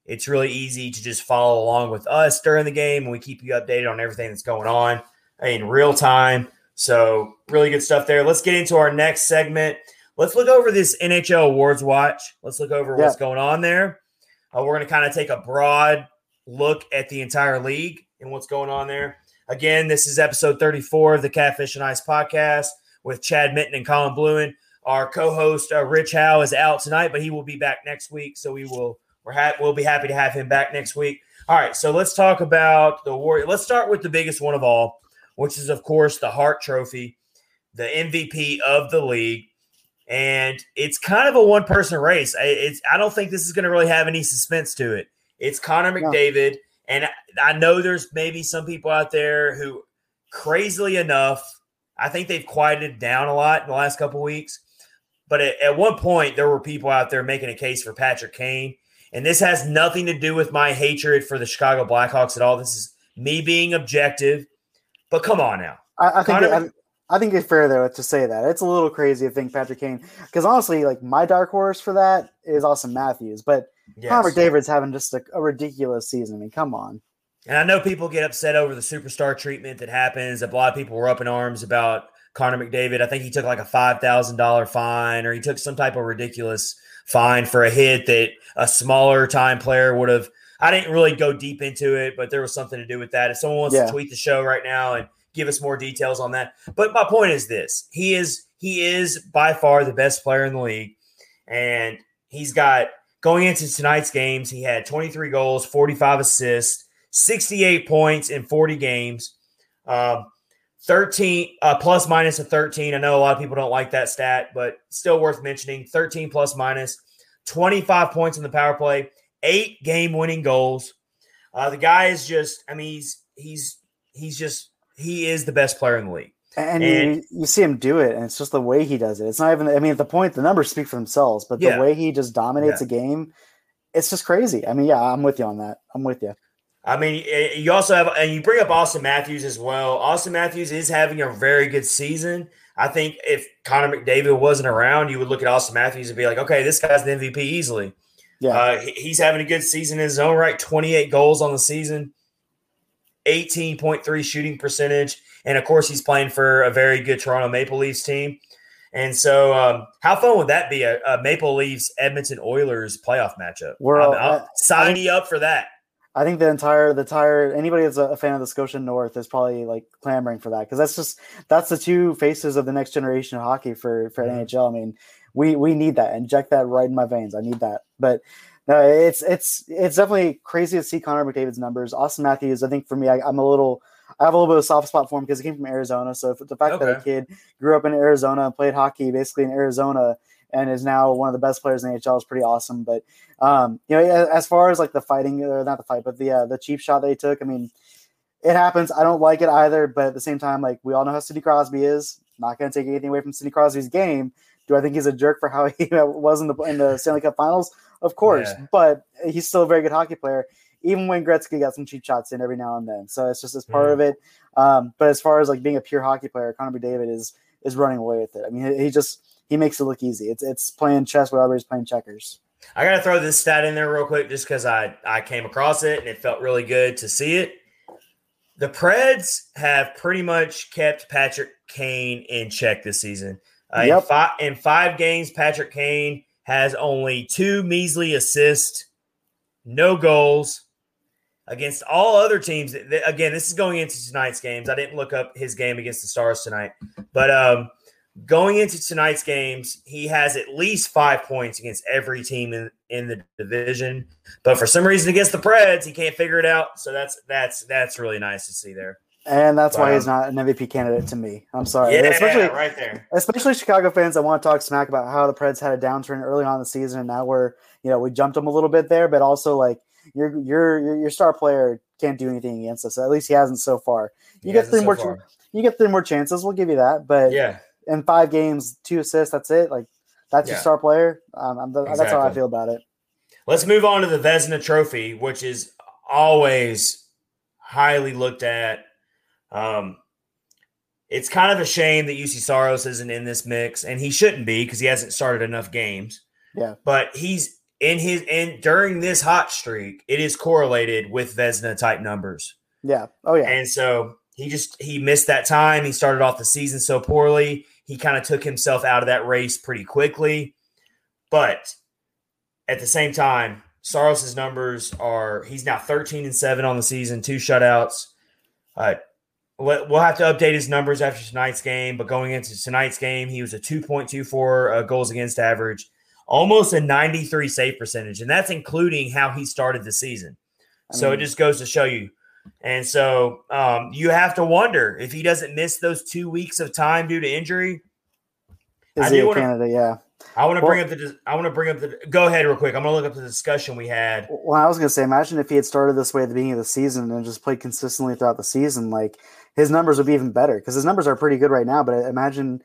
S2: It's really easy to just follow along with us during the game, and we keep you updated on everything that's going on in real time. So really good stuff there. Let's get into our next segment. Let's look over this NHL Awards Watch. Let's look over what's going on there. We're going to kind of take a broad look at the entire league and what's going on there. Again, this is episode 34 of the Catfish and Ice podcast with Chad Mitten and Colin Bluen. Our co-host, Rich Howe, is out tonight, but he will be back next week, so we'll be happy to have him back next week. All right, so let's talk about the Warriors. Let's start with the biggest one of all, which is, of course, the Hart Trophy, the MVP of the league. And it's kind of a one-person race. I don't think this is going to really have any suspense to it. It's Connor McDavid, and I know there's maybe some people out there who, crazily enough, I think they've quieted down a lot in the last couple of weeks. But at one point, there were people out there making a case for Patrick Kane. And this has nothing to do with my hatred for the Chicago Blackhawks at all. This is me being objective. But come on now.
S3: I think it's fair, though, to say that. It's a little crazy to think Patrick Kane. Because honestly, like, my dark horse for that is Austin Matthews. But Connor McDavid's having just a ridiculous season. I mean, come on.
S2: And I know people get upset over the superstar treatment that happens. A lot of people were up in arms about Connor McDavid. I think he took like a $5,000 fine, or he took some type of ridiculous fine for a hit that a smaller time player would have. I didn't really go deep into it, but there was something to do with that. If someone wants to tweet the show right now and give us more details on that. But my point is this. He is by far the best player in the league. And he's got, going into tonight's games, he had 23 goals, 45 assists, 68 points in 40 games, 13 plus minus a 13. I know a lot of people don't like that stat, but still worth mentioning. 13 plus minus, 25 points in the power play, 8 game-winning goals. The guy is just, I mean, he is the best player in the league.
S3: And you see him do it, and it's just the way he does it. It's not even, I mean, at the point, the numbers speak for themselves, but the way he just dominates a game, it's just crazy. I mean, I'm with you on that. I'm with you.
S2: I mean, you also have, and you bring up Austin Matthews as well. Austin Matthews is having a very good season. I think if Connor McDavid wasn't around, you would look at Austin Matthews and be like, okay, this guy's the MVP easily. Yeah. He's having a good season in his own right, 28 goals on the season, 18.3 shooting percentage. And, of course, he's playing for a very good Toronto Maple Leafs team. And so how fun would that be, a Maple Leafs Edmonton Oilers playoff matchup? I'll sign you up for that. I
S3: think the entire anybody that's a fan of the Scotian North is probably like clamoring for that, because that's the two faces of the next generation of hockey for NHL. I mean, we need that. Inject that right in my veins. I need that. But no, it's definitely crazy to see Connor McDavid's numbers. Austin Matthews, I think for me, I have a little bit of a soft spot for him because he came from Arizona. So the fact that a kid grew up in Arizona and played hockey basically in Arizona and is now one of the best players in the NHL is pretty awesome. But as far as like the fighting, or not the fight, but the cheap shot that he took, I mean, it happens. I don't like it either, but at the same time, like, we all know how Sidney Crosby is. Not going to take anything away from Sidney Crosby's game. Do I think he's a jerk for how he was in the Stanley Cup Finals? Of course, but he's still a very good hockey player. Even when Gretzky got some cheap shots in every now and then, so it's just as part of it. But as far as like being a pure hockey player, Connor McDavid is running away with it. I mean, he makes it look easy. It's playing chess while everybody's playing checkers.
S2: I got to throw this stat in there real quick just because I came across it and it felt really good to see it. The Preds have pretty much kept Patrick Kane in check this season. In 5 games, Patrick Kane has only 2 measly assists, no goals against all other teams. Again, this is going into tonight's games. I didn't look up his game against the Stars tonight, but going into tonight's games, he has at least 5 points against every team in the division. But for some reason against the Preds, he can't figure it out. So that's really nice to see there.
S3: And that's why he's not an MVP candidate to me. I'm sorry.
S2: Yeah, right there.
S3: Especially Chicago fans that want to talk smack about how the Preds had a downturn early on in the season, and now we jumped them a little bit there, but also like your star player can't do anything against us. At least he hasn't so far. You get 3 more chances. We'll give you that. But in 5 games, 2 assists, that's it. Like, that's your star player. Exactly. That's how I feel about it.
S2: Let's move on to the Vezina Trophy, which is always highly looked at. It's kind of a shame that UC Saros isn't in this mix, and he shouldn't be because he hasn't started enough games. Yeah. But during this hot streak, it is correlated with Vezina type numbers.
S3: Yeah. Oh yeah.
S2: And so he missed that time. He started off the season so poorly. He kind of took himself out of that race pretty quickly. But at the same time, Saros' numbers he's now 13-7 on the season, 2 shutouts. We'll have to update his numbers after tonight's game, but going into tonight's game, he was a 2.24 goals against average, almost a 93 save percentage, and that's including how he started the season. So it just goes to show you. And so you have to wonder if he doesn't miss those 2 weeks of time due to injury.
S3: Is he a candidate? Yeah.
S2: I want to bring up the. Go ahead, real quick. I'm going to look up the discussion we had.
S3: Well, I was going to say, imagine if he had started this way at the beginning of the season and just played consistently throughout the season. Like his numbers would be even better because his numbers are pretty good right now. But I imagine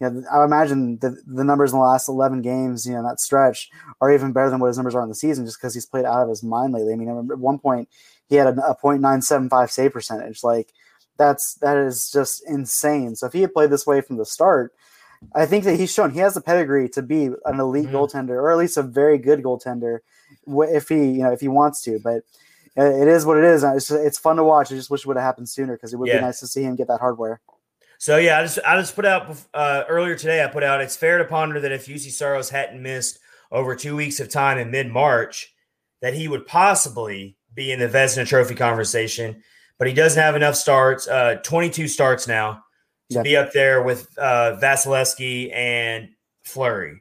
S3: the numbers in the last 11 games, that stretch, are even better than what his numbers are in the season, just because he's played out of his mind lately. I mean, at one point he had a .975 save percentage. Like that is just insane. So if he had played this way from the start, I think that he's shown he has the pedigree to be an elite goaltender, or at least a very good goaltender, if he wants to. But it is what it is. It's fun to watch. I just wish it would have happened sooner because it would be nice to see him get that hardware.
S2: So I just put out earlier today. I put out it's fair to ponder that if Juuse Saros hadn't missed over 2 weeks of time in mid-March, that he would possibly be in the Vezina Trophy conversation. But he doesn't have enough starts. 22 starts now. To be up there with Vasilevsky and Fleury,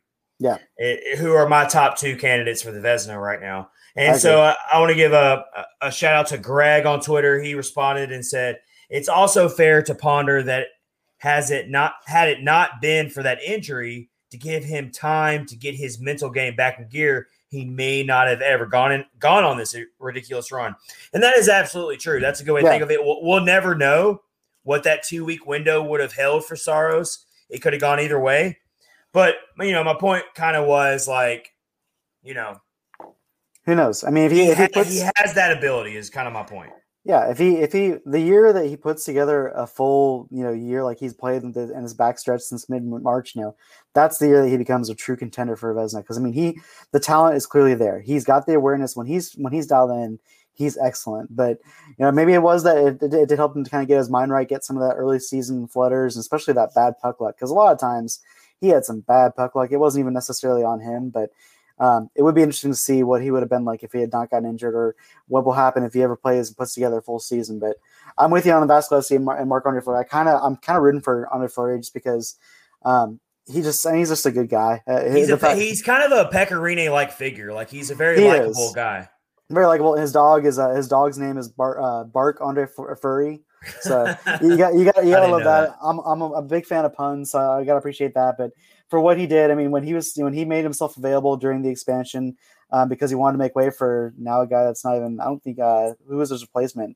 S2: who are my top 2 candidates for the Vezina right now. And so I want to give a shout out to Greg on Twitter. He responded and said, it's also fair to ponder that had it not been for that injury to give him time to get his mental game back in gear, he may not have ever gone on this ridiculous run. And that is absolutely true. That's a good way to think of it. We'll never know what that 2-week window would have held for Saros. It could have gone either way. But, my point kind of was like,
S3: who knows? I mean, if he
S2: has that ability is kind of my point.
S3: Yeah. If he the year that he puts together a full, year, like he's played in his backstretch since mid-March, that's the year that he becomes a true contender for Vezina. Because, the talent is clearly there. He's got the awareness when he's dialed in. He's excellent, but maybe it was that it did help him to kind of get his mind right, get some of that early season flutters, and especially that bad puck luck. Because a lot of times he had some bad puck luck. It wasn't even necessarily on him, but it would be interesting to see what he would have been like if he had not gotten injured, or what will happen if he ever plays and puts together a full season. But I'm with you on the Vasilevsky and Marc-Andre Fleury. I'm kind of rooting for Andre Fleury just because he's just a good guy.
S2: He's kind of a Pecorine like figure. Like he's a very likable guy.
S3: Very likable. His dog's name is Bark Andre Furry. So you got to love that. I'm a big fan of puns, so I got to appreciate that. But for what he did, when he made himself available during the expansion, because he wanted to make way for now a guy that's not even, I don't think who was his replacement.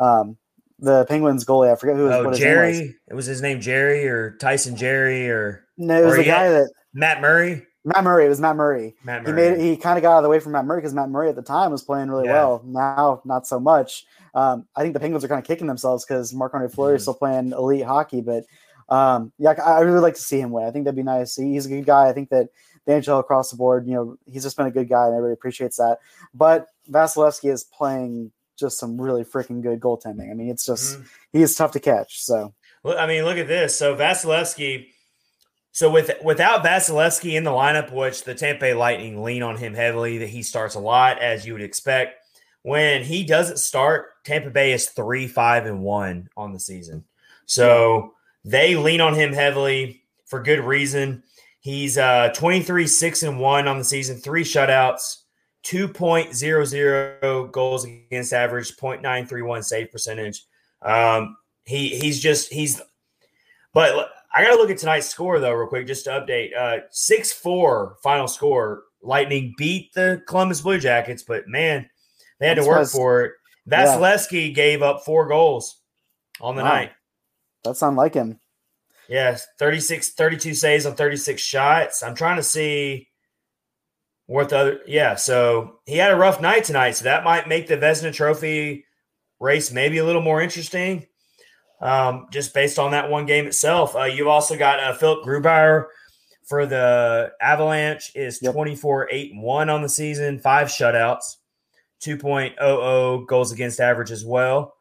S3: The Penguins goalie, I forget who was.
S2: Jerry.
S3: His name was.
S2: It was his name Jerry or Tyson Jerry or
S3: no, it was the guy that
S2: Matt Murray.
S3: Matt Murray. It was Matt Murray. He kind of got out of the way from Matt Murray because Matt Murray at the time was playing really well. Now, not so much. I think the Penguins are kind of kicking themselves because Marc-Andre Fleury is still playing elite hockey. But I really like to see him win. I think that'd be nice. He's a good guy. I think that the NHL across the board, he's just been a good guy, and everybody appreciates that. But Vasilevsky is playing just some really freaking good goaltending. It's just he is tough to catch. So,
S2: look at this. So Vasilevsky. So without Vasilevsky in the lineup, which the Tampa Bay Lightning lean on him heavily, that he starts a lot, as you would expect. When he doesn't start, Tampa Bay is 3-5-1 on the season. So they lean on him heavily for good reason. He's 23-6-1 on the season, 3 shutouts, 2.00 goals against average, .931 save percentage. But I got to look at tonight's score, though, real quick, just to update. 6-4 final score. Lightning beat the Columbus Blue Jackets, but, man, they had to work for it. Vasilevsky gave up 4 goals on the night.
S3: That sounds like him.
S2: Yes, 32 saves on 36 shots. I'm trying to see what the other – yeah, so he had a rough night tonight, so that might make the Vezina Trophy race maybe a little more interesting. Just based on that one game itself. You've also got Philip Grubauer for the Avalanche is 24-8-1 on the season, 5 shutouts, 2.00 goals against average as well.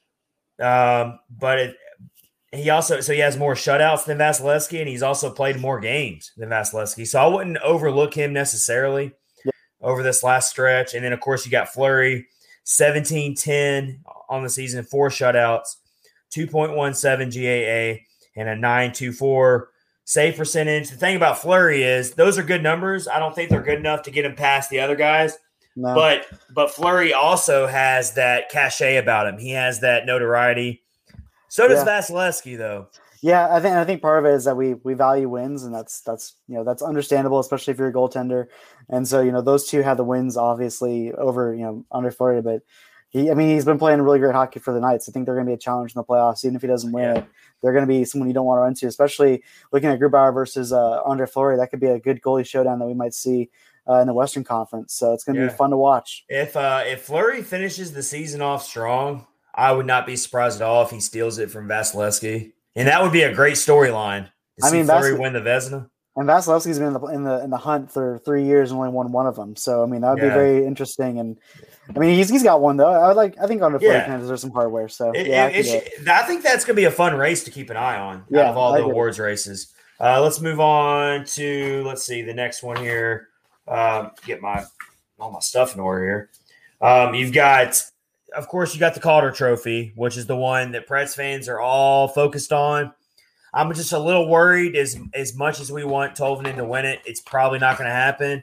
S2: But he has more shutouts than Vasilevsky, and he's also played more games than Vasilevsky. So I wouldn't overlook him necessarily over this last stretch. And then, of course, you got Fleury, 17-10 on the season, 4 shutouts, 2.17 GAA, and a 9.24 save percentage. The thing about Fleury is those are good numbers. I don't think they're good enough to get him past the other guys. No. But Fleury also has that cachet about him. He has that notoriety. So does Vasilevsky, though.
S3: Yeah, I think part of it is that we value wins, and that's understandable, especially if you're a goaltender. And so those two have the wins obviously over under Fleury, but he's been playing really great hockey for the Knights. I think they're going to be a challenge in the playoffs, even if he doesn't win it. They're going to be someone you don't want to run to, especially looking at Grubauer versus Andre Fleury. That could be a good goalie showdown that we might see in the Western Conference. So it's going to be fun to watch.
S2: If Fleury finishes the season off strong, I would not be surprised at all if he steals it from Vasilevsky, and that would be a great storyline. Fleury win the Vezina.
S3: And Vasilevsky's been in the hunt for 3 years and only won one of them. So that would be very interesting. And he's got one though. I think Andre Fleury kind of deserves some hardware. So
S2: I think that's going to be a fun race to keep an eye on out of all the awards races. Let's move on to the next one here. Get all my stuff in order here. You've got the Calder Trophy, which is the one that Preds fans are all focused on. I'm just a little worried as much as we want Tolvanen to win it. It's probably not going to happen.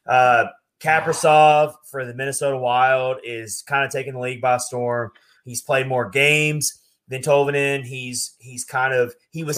S2: Kaprizov for the Minnesota Wild is kind of taking the league by storm. He's played more games than Tolvanen. He was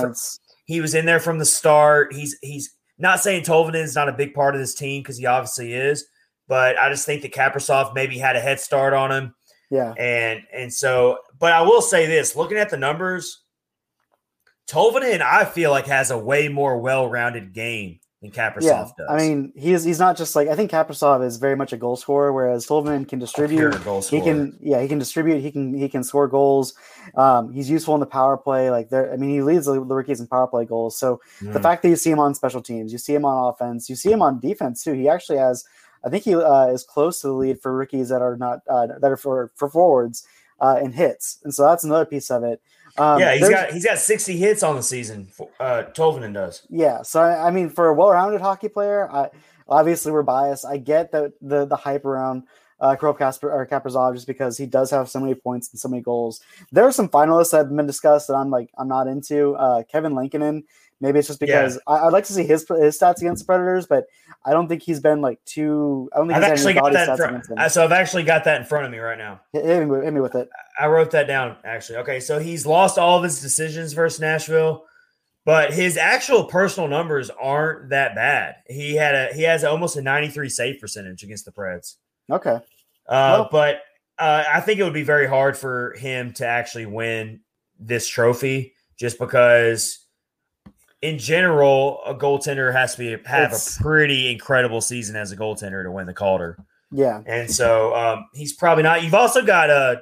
S2: in there from the start. He's not saying Tolvanen is not a big part of this team because he obviously is, but I just think that Kaprizov maybe had a head start on him.
S3: Yeah.
S2: And so, but I will say this, looking at the numbers, Tolvanen, I feel like, has a way more well-rounded game than Kaprizov does.
S3: He's not just I think Kaprizov is very much a goal scorer, whereas Tolvanen can distribute. He can distribute. He can score goals. He's useful in the power play. He leads the rookies in power play goals. So the fact that you see him on special teams, you see him on offense, you see him on defense too. He actually has. I think he is close to the lead for rookies that are not that are for forwards in hits, and so that's another piece of it.
S2: He's got 60 hits on the season. Tolvanen does.
S3: Yeah, so for a well-rounded hockey player, obviously we're biased. I get the hype around Kaprizov just because he does have so many points and so many goals. There are some finalists that have been discussed that I'm not into. Kevin Lankinen. Maybe it's just because I'd like to see his stats against the Predators, but I don't think he's been too. I don't think
S2: I've actually got that.
S3: So
S2: I've actually got that in front of me right now.
S3: Hit me with it.
S2: I wrote that down actually. Okay, so he's lost all of his decisions versus Nashville, but his actual personal numbers aren't that bad. He has almost a 93 save percentage against the Preds.
S3: Okay,
S2: but I think it would be very hard for him to actually win this trophy just because. In general, a goaltender has to have a pretty incredible season as a goaltender to win the Calder.
S3: Yeah,
S2: and so he's probably not. You've also got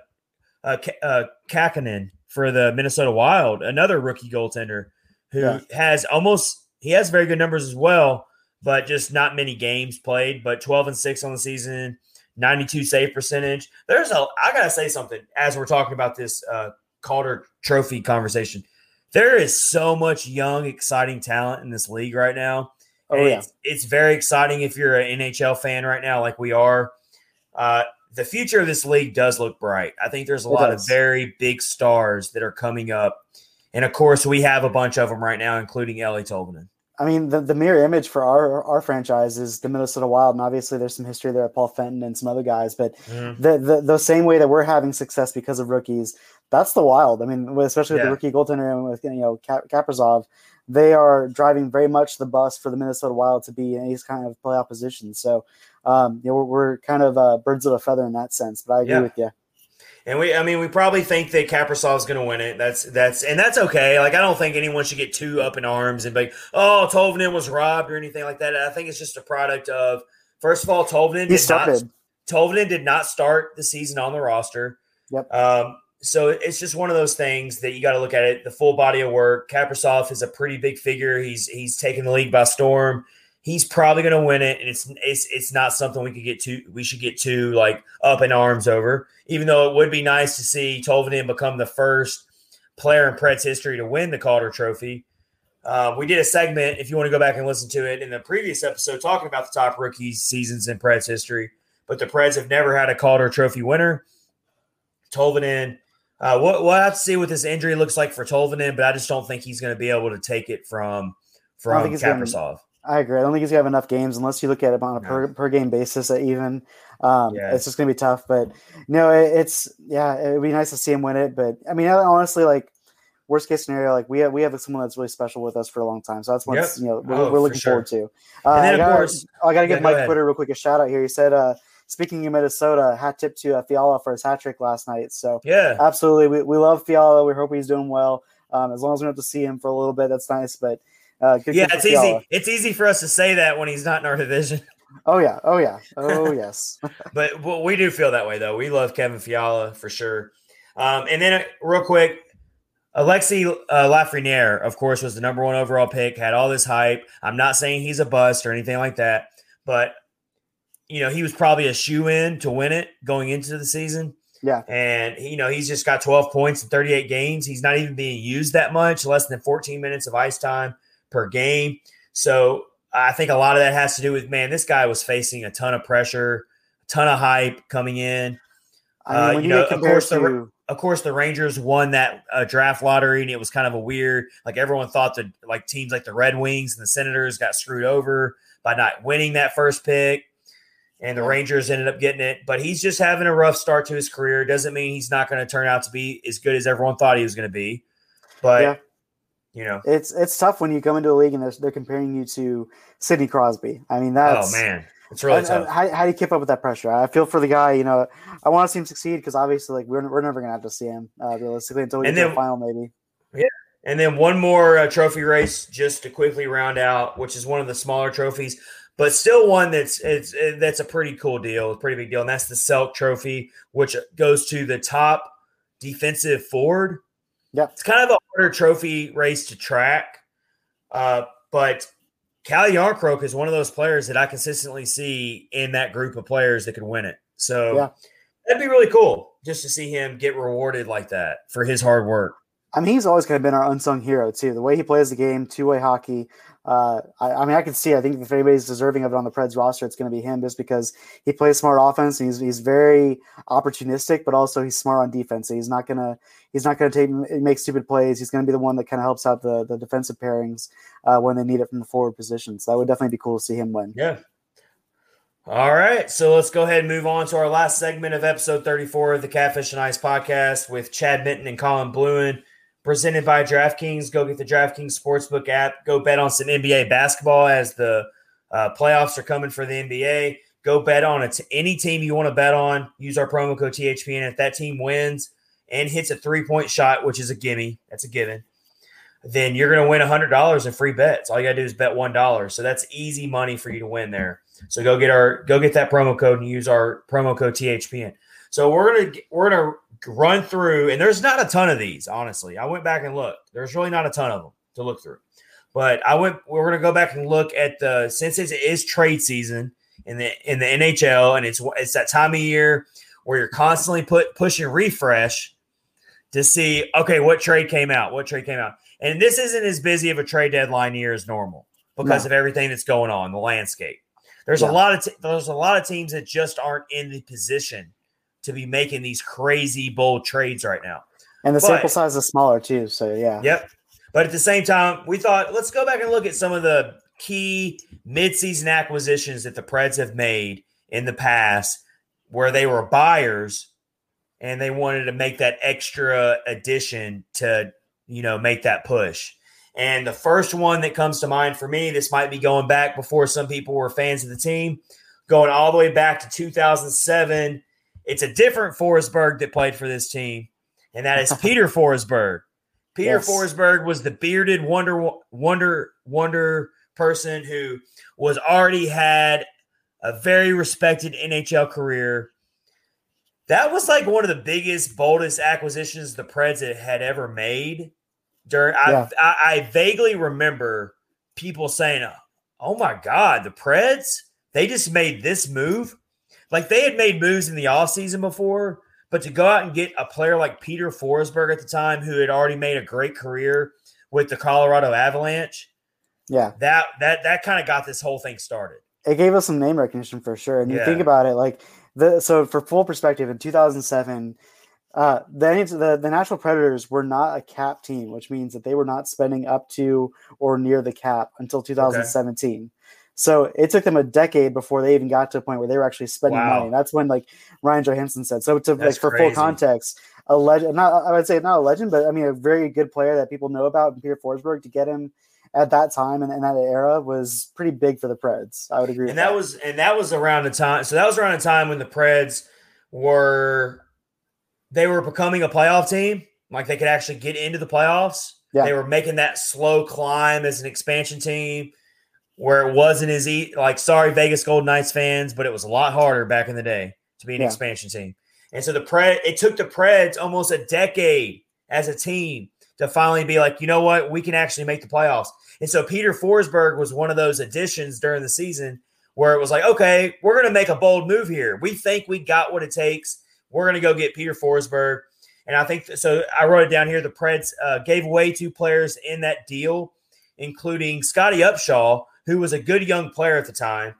S2: Kakkonen for the Minnesota Wild, another rookie goaltender who has very good numbers as well, but just not many games played. But 12-6 on the season, 92 save percentage. I gotta say something as we're talking about this Calder Trophy conversation. There is so much young, exciting talent in this league right now. It's very exciting if you're an NHL fan right now like we are. The future of this league does look bright. I think there's a lot of very big stars that are coming up. And, of course, we have a bunch of them right now, including Eeli Tolvanen.
S3: The mirror image for our franchise is the Minnesota Wild, and obviously there's some history there at Paul Fenton and some other guys. But the same way that we're having success because of rookies, that's the Wild. Especially with the rookie goaltender and with Kaprizov, they are driving very much the bus for the Minnesota Wild to be in these kind of playoff positions. So we're kind of birds of a feather in that sense. But I agree with you.
S2: And we probably think that Kaprizov is going to win it. That's okay. I don't think anyone should get too up in arms and be like, oh, Tolvanen was robbed or anything like that. I think it's just a product of, first of all, Tolvanen did not start the season on the roster.
S3: Yep.
S2: so it's just one of those things that you got to look at it, the full body of work. Kaprizov is a pretty big figure. He's taken the league by storm. He's probably going to win it, and it's not something we should get too like up in arms over. Even though it would be nice to see Tolvanen become the first player in Preds history to win the Calder Trophy. We did a segment, if you want to go back and listen to it, in the previous episode talking about the top rookie seasons in Preds history. But the Preds have never had a Calder Trophy winner. Tolvanen. We'll have to see what this injury looks like for Tolvanen, but I just don't think he's going to be able to take it from Kaprizov.
S3: I agree. I don't think he's going to have enough games unless you look at it on a per game basis. Even it's just going to be tough. But no, it'd be nice to see him win it. But I mean, honestly, like worst case scenario, like we have someone that's really special with us for a long time. So that's what we're looking forward to.
S2: And then of course,
S3: I got to give Mike Twitter real quick a shout out here. He said, speaking of Minnesota, hat tip to Fiala for his hat trick last night. So
S2: yeah,
S3: absolutely, we love Fiala. We hope he's doing well. As long as we don't have to see him for a little bit, that's nice. But
S2: it's easy. It's easy for us to say that when he's not in our division.
S3: Oh yes.
S2: But we do feel that way though. We love Kevin Fiala for sure. And then real quick, Alexis Lafreniere, of course, was the number 1 overall pick. Had all this hype. I'm not saying he's a bust or anything like that, but he was probably a shoe-in to win it going into the season.
S3: Yeah.
S2: And, he's just got 12 points in 38 games. He's not even being used that much, less than 14 minutes of ice time per game. So I think a lot of that has to do with, man, this guy was facing a ton of pressure, a ton of hype coming in. Of course, the Rangers won that draft lottery, and it was kind of a weird, like everyone thought that like teams like the Red Wings and the Senators got screwed over by not winning that first pick. And the Rangers ended up getting it. But he's just having a rough start to his career. Doesn't mean he's not going to turn out to be as good as everyone thought he was going to be. But,
S3: It's tough when you come into a league and they're comparing you to Sidney Crosby. I mean, that's –
S2: oh, man. It's really tough.
S3: How do you keep up with that pressure? I feel for the guy. I want to see him succeed because obviously like we're never going to have to see him realistically until we get to the final maybe.
S2: Yeah. And then one more trophy race just to quickly round out, which is one of the smaller trophies. But still one that's a pretty cool deal, a pretty big deal, and that's the Selk Trophy, which goes to the top defensive forward.
S3: Yeah,
S2: it's kind of a harder trophy race to track, but Calle Jarnkrok is one of those players that I consistently see in that group of players that could win it. So that'd be really cool just to see him get rewarded like that for his hard work.
S3: I mean, he's always kind of been our unsung hero too. The way he plays the game, two-way hockey. I can see. I think if anybody's deserving of it on the Preds roster, it's going to be him, just because he plays smart offense. And he's very opportunistic, but also he's smart on defense. So he's not gonna make stupid plays. He's going to be the one that kind of helps out the defensive pairings when they need it from the forward position. So that would definitely be cool to see him win.
S2: Yeah. All right, so let's go ahead and move on to our last segment of episode 34 of the Catfish and Ice podcast with Chad Minton and Colin Bluen. Presented by DraftKings. Go get the DraftKings Sportsbook app. Go bet on some NBA basketball as the playoffs are coming for the NBA. Go bet on any team you want to bet on. Use our promo code THPN. If that team wins and hits a 3-point shot, which is a gimme, that's a given, then you're going to win $100 in free bets. All you got to do is bet $1. So that's easy money for you to win there. So go get that promo code and use our promo code THPN. So we're gonna run through, and there's not a ton of these, honestly. I went back and looked. There's really not a ton of them to look through. But we're gonna go back and look at since it is trade season in the NHL, and it's that time of year where you're constantly pushing refresh to see, okay, what trade came out. And this isn't as busy of a trade deadline year as normal because of everything that's going on, the landscape. There's a lot of teams that just aren't in the position to be making these crazy bold trades right now.
S3: And the sample size is smaller too, so yeah.
S2: Yep. But at the same time, we thought, let's go back and look at some of the key midseason acquisitions that the Preds have made in the past where they were buyers and they wanted to make that extra addition to, make that push. And the first one that comes to mind for me, this might be going back before some people were fans of the team, going all the way back to 2007. It's a different Forsberg that played for this team, and that is Peter Forsberg. Peter Forsberg was the bearded wonder person who already had a very respected NHL career. That was like one of the biggest, boldest acquisitions the Preds had ever made. I vaguely remember people saying, "Oh my God, the Preds, they just made this move." Like they had made moves in the offseason before, but to go out and get a player like Peter Forsberg at the time, who had already made a great career with the Colorado Avalanche, that kind of got this whole thing started.
S3: It gave us some name recognition for sure. And you think about it, like so for full perspective, in 2007, the Nashville Predators were not a cap team, which means that they were not spending up to or near the cap until 2017. Okay. So it took them a decade before they even got to a point where they were actually spending money. And that's when like Ryan Johansson said. So for full context, a legend, I would say not a legend, but I mean a very good player that people know about, Peter Forsberg, to get him at that time and in that era was pretty big for the Preds. I would agree.
S2: And that was around the time. So that was around the time when the Preds were becoming a playoff team. Like they could actually get into the playoffs. Yeah. They were making that slow climb as an expansion team where it wasn't as easy. Like, sorry, Vegas Golden Knights fans, but it was a lot harder back in the day to be an expansion team. And so it took the Preds almost a decade as a team to finally be like, you know what, we can actually make the playoffs. And so Peter Forsberg was one of those additions during the season where it was like, okay, we're going to make a bold move here. We think we got what it takes. We're going to go get Peter Forsberg. And I think so. I wrote it down here. The Preds gave away 2 players in that deal, including Scotty Upshaw, who was a good young player at the time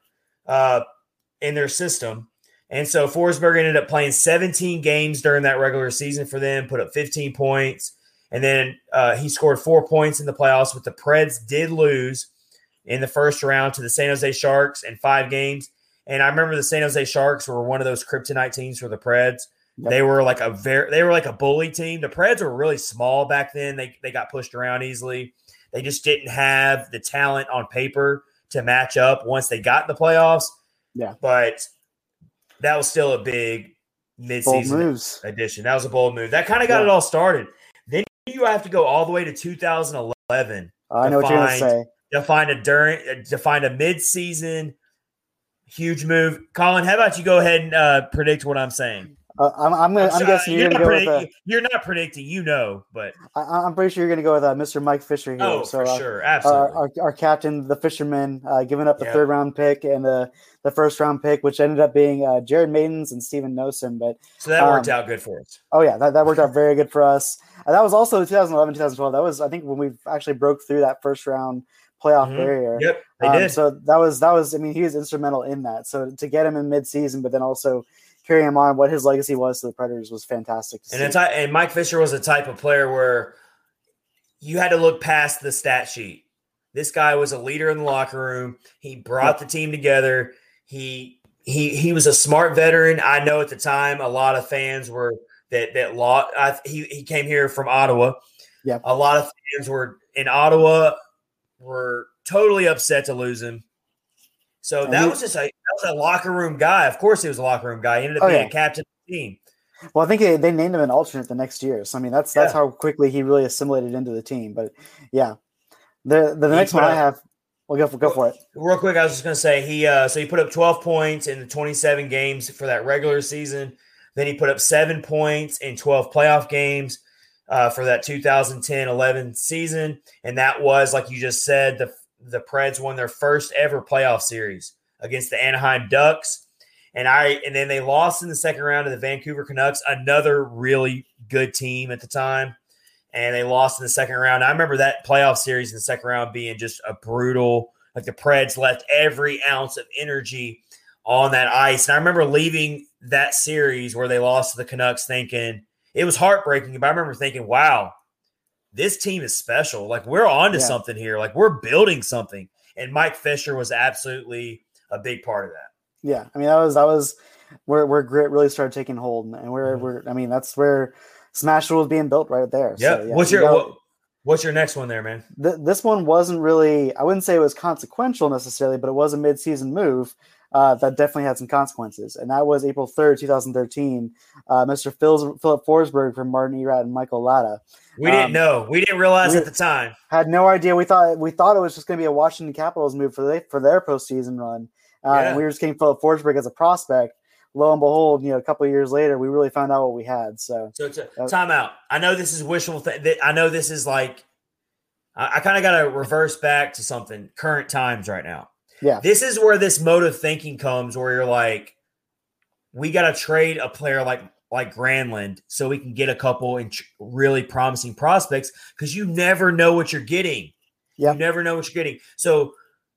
S2: in their system. And so Forsberg ended up playing 17 games during that regular season for them, put up 15 points. And then he scored 4 points in the playoffs, but the Preds did lose in the first round to the San Jose Sharks in 5 games. And I remember the San Jose Sharks were one of those kryptonite teams for the Preds. Yep. They were like a bully team. The Preds were really small back then. They got pushed around easily. They just didn't have the talent on paper to match up once they got in the playoffs. Yeah. But that was still a big midseason addition. That was a bold move. That kind of got it all started. Then you have to go all the way to 2011.
S3: I know what you're going to say.
S2: To find a midseason huge move. Colin, how about you go ahead and predict what I'm saying?
S3: I'm guessing you're going to go with
S2: you're not predicting, but
S3: I'm pretty sure you're going to go with Mr. Mike Fisher here.
S2: Oh, so, for sure, absolutely.
S3: Our captain, the Fisherman, giving up the 3rd round pick and the 1st round pick, which ended up being Jared Maidens and Steven Nosen. But
S2: so that worked out good for us.
S3: Oh yeah, that worked out very good for us. That was also 2011, 2012. That was, I think, when we actually broke through that 1st round playoff barrier.
S2: Yep, they did.
S3: So that was. I mean, he was instrumental in that. So to get him in midseason, but then also carrying him on, what his legacy was to the Predators was fantastic.
S2: And Mike Fisher was a type of player where you had to look past the stat sheet. This guy was a leader in the locker room. He brought the team together. He was a smart veteran. I know at the time a lot of fans were he came here from Ottawa.
S3: Yeah,
S2: a lot of fans were in Ottawa were totally upset to lose him. So that was a locker room guy. Of course, he was a locker room guy. He ended up being a captain of the team.
S3: Well, I think they named him an alternate the next year. So I mean, that's how quickly he really assimilated into the team. But yeah, the next one I have. Well, go for it.
S2: Real quick, I was just going to say he put up 12 points in the 27 games for that regular season. Then he put up 7 points in 12 playoff games for that 2010-11 season, and that was, like you just said, the Preds won their first ever playoff series against the Anaheim Ducks. And then they lost in the second round to the Vancouver Canucks, another really good team at the time. And they lost in the second round. I remember that playoff series in the second round being just a brutal, like the Preds left every ounce of energy on that ice. And I remember leaving that series where they lost to the Canucks thinking, it was heartbreaking, but I remember thinking, wow, this team is special. Like, we're on to something here. Like, we're building something. And Mike Fisher was absolutely a big part of that.
S3: Yeah. I mean, that was where grit really started taking hold. And that's where Smashville was being built right there.
S2: Yeah. So, what's your next one there, man?
S3: This one wasn't really, I wouldn't say it was consequential necessarily, but it was a midseason move that definitely had some consequences. And that was April 3rd, 2013. Mr. Philip Forsberg from Martin Erat and Michael Latta.
S2: We didn't know. We didn't realize at the time.
S3: Had no idea. We thought it was just going to be a Washington Capitals move for their postseason run. And we were just getting Philip Forsberg as a prospect. lo and behold, a couple of years later, we really found out what we had. So
S2: it's a timeout. I know this is wishful. I know this is like, I kind of got to reverse back to something current times right now.
S3: Yeah.
S2: This is where this mode of thinking comes where you're like, we got to trade a player like Granlund so we can get a couple really promising prospects because you never know what you're getting.
S3: Yeah.
S2: You never know what you're getting. So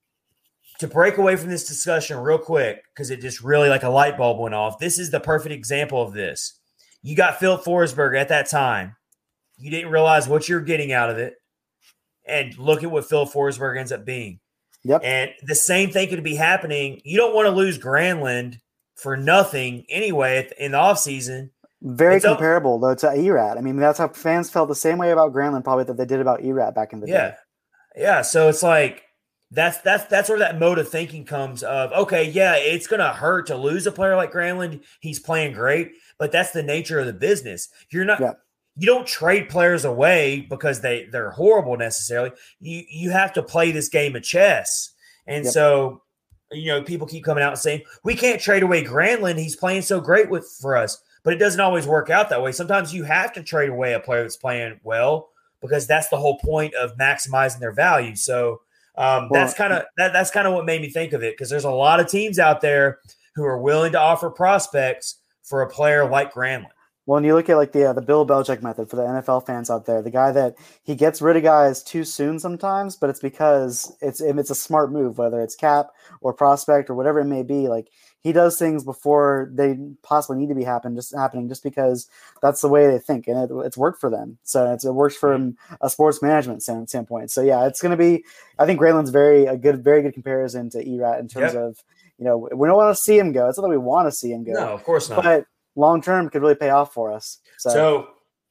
S2: to break away from this discussion real quick, because it just really like a light bulb went off, this is the perfect example of this. You got Phil Forsberg at that time. You didn't realize what you're getting out of it. And look at what Phil Forsberg ends up being.
S3: Yep.
S2: And the same thing could be happening. You don't want to lose Granlund for nothing anyway in the offseason.
S3: Very comparable, though, to Erat. I mean, that's how fans felt the same way about Granlund probably that they did about Erat back in the day.
S2: Yeah. So it's like that's where that mode of thinking comes of, okay, yeah, it's going to hurt to lose a player like Granlund. He's playing great, but that's the nature of the business. You're not you don't trade players away because they're horrible necessarily. You have to play this game of chess. And so, people keep coming out and saying, we can't trade away Granlund. He's playing so great for us. But it doesn't always work out that way. Sometimes you have to trade away a player that's playing well because that's the whole point of maximizing their value. So that's kind of what made me think of it, because there's a lot of teams out there who are willing to offer prospects for a player like Granlund.
S3: Well, when you look at like the Bill Belichick method for the NFL fans out there, the guy that he gets rid of guys too soon sometimes, but it's because it's a smart move, whether it's cap or prospect or whatever it may be. Like he does things before they possibly need to be happening just because that's the way they think, and it's worked for them. So it works from a sports management standpoint. So yeah, it's going to be. I think Granlund's very good comparison to Erat in terms of we don't want to see him go. It's not that we want to see him go.
S2: No, of course not.
S3: But long term could really pay off for us. So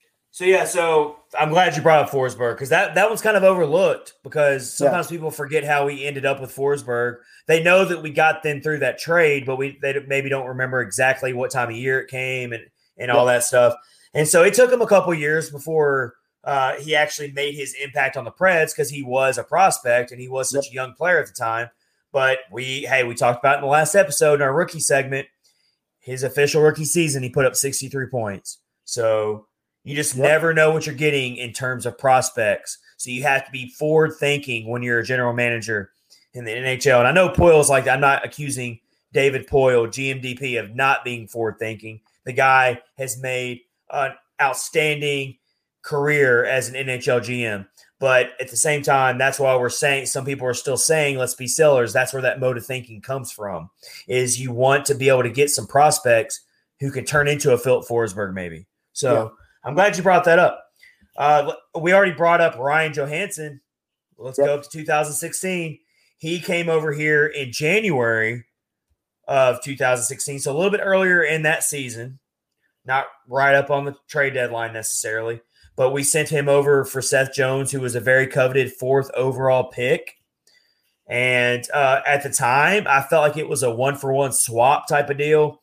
S2: I'm glad you brought up Forsberg, because that one's kind of overlooked, because sometimes people forget how we ended up with Forsberg. They know that we got them through that trade, but they maybe don't remember exactly what time of year it came and all that stuff. And so it took him a couple years before he actually made his impact on the Preds, because he was a prospect and he was such a young player at the time. But we talked about in the last episode in our rookie segment, his official rookie season, he put up 63 points. So you just never know what you're getting in terms of prospects. So you have to be forward thinking when you're a general manager in the NHL. And I know Poyle's like that. I'm not accusing David Poyle, GMDP, of not being forward thinking. The guy has made an outstanding career as an NHL GM. But at the same time, that's why we're saying, some people are still saying, let's be sellers. That's where that mode of thinking comes from, is you want to be able to get some prospects who can turn into a Phil Forsberg maybe. So I'm glad you brought that up. We already brought up Ryan Johansson. Let's go up to 2016. He came over here in January of 2016, so a little bit earlier in that season, not right up on the trade deadline necessarily. But we sent him over for Seth Jones, who was a very coveted 4th overall pick. And at the time, I felt like it was a 1-for-1 swap type of deal.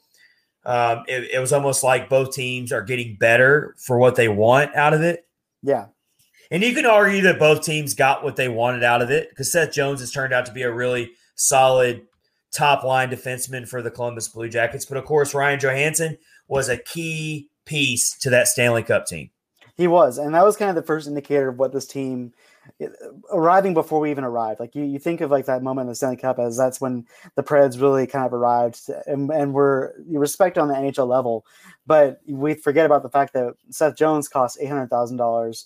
S2: It was almost like both teams are getting better for what they want out of it.
S3: Yeah.
S2: And you can argue that both teams got what they wanted out of it, because Seth Jones has turned out to be a really solid top-line defenseman for the Columbus Blue Jackets. But, of course, Ryan Johansson was a key piece to that Stanley Cup team.
S3: He was, and that was kind of the first indicator of what this team arriving before we even arrived. Like you think of like that moment in the Stanley Cup as that's when the Preds really kind of arrived, and you respect on the NHL level, but we forget about the fact that Seth Jones cost $800,000. It's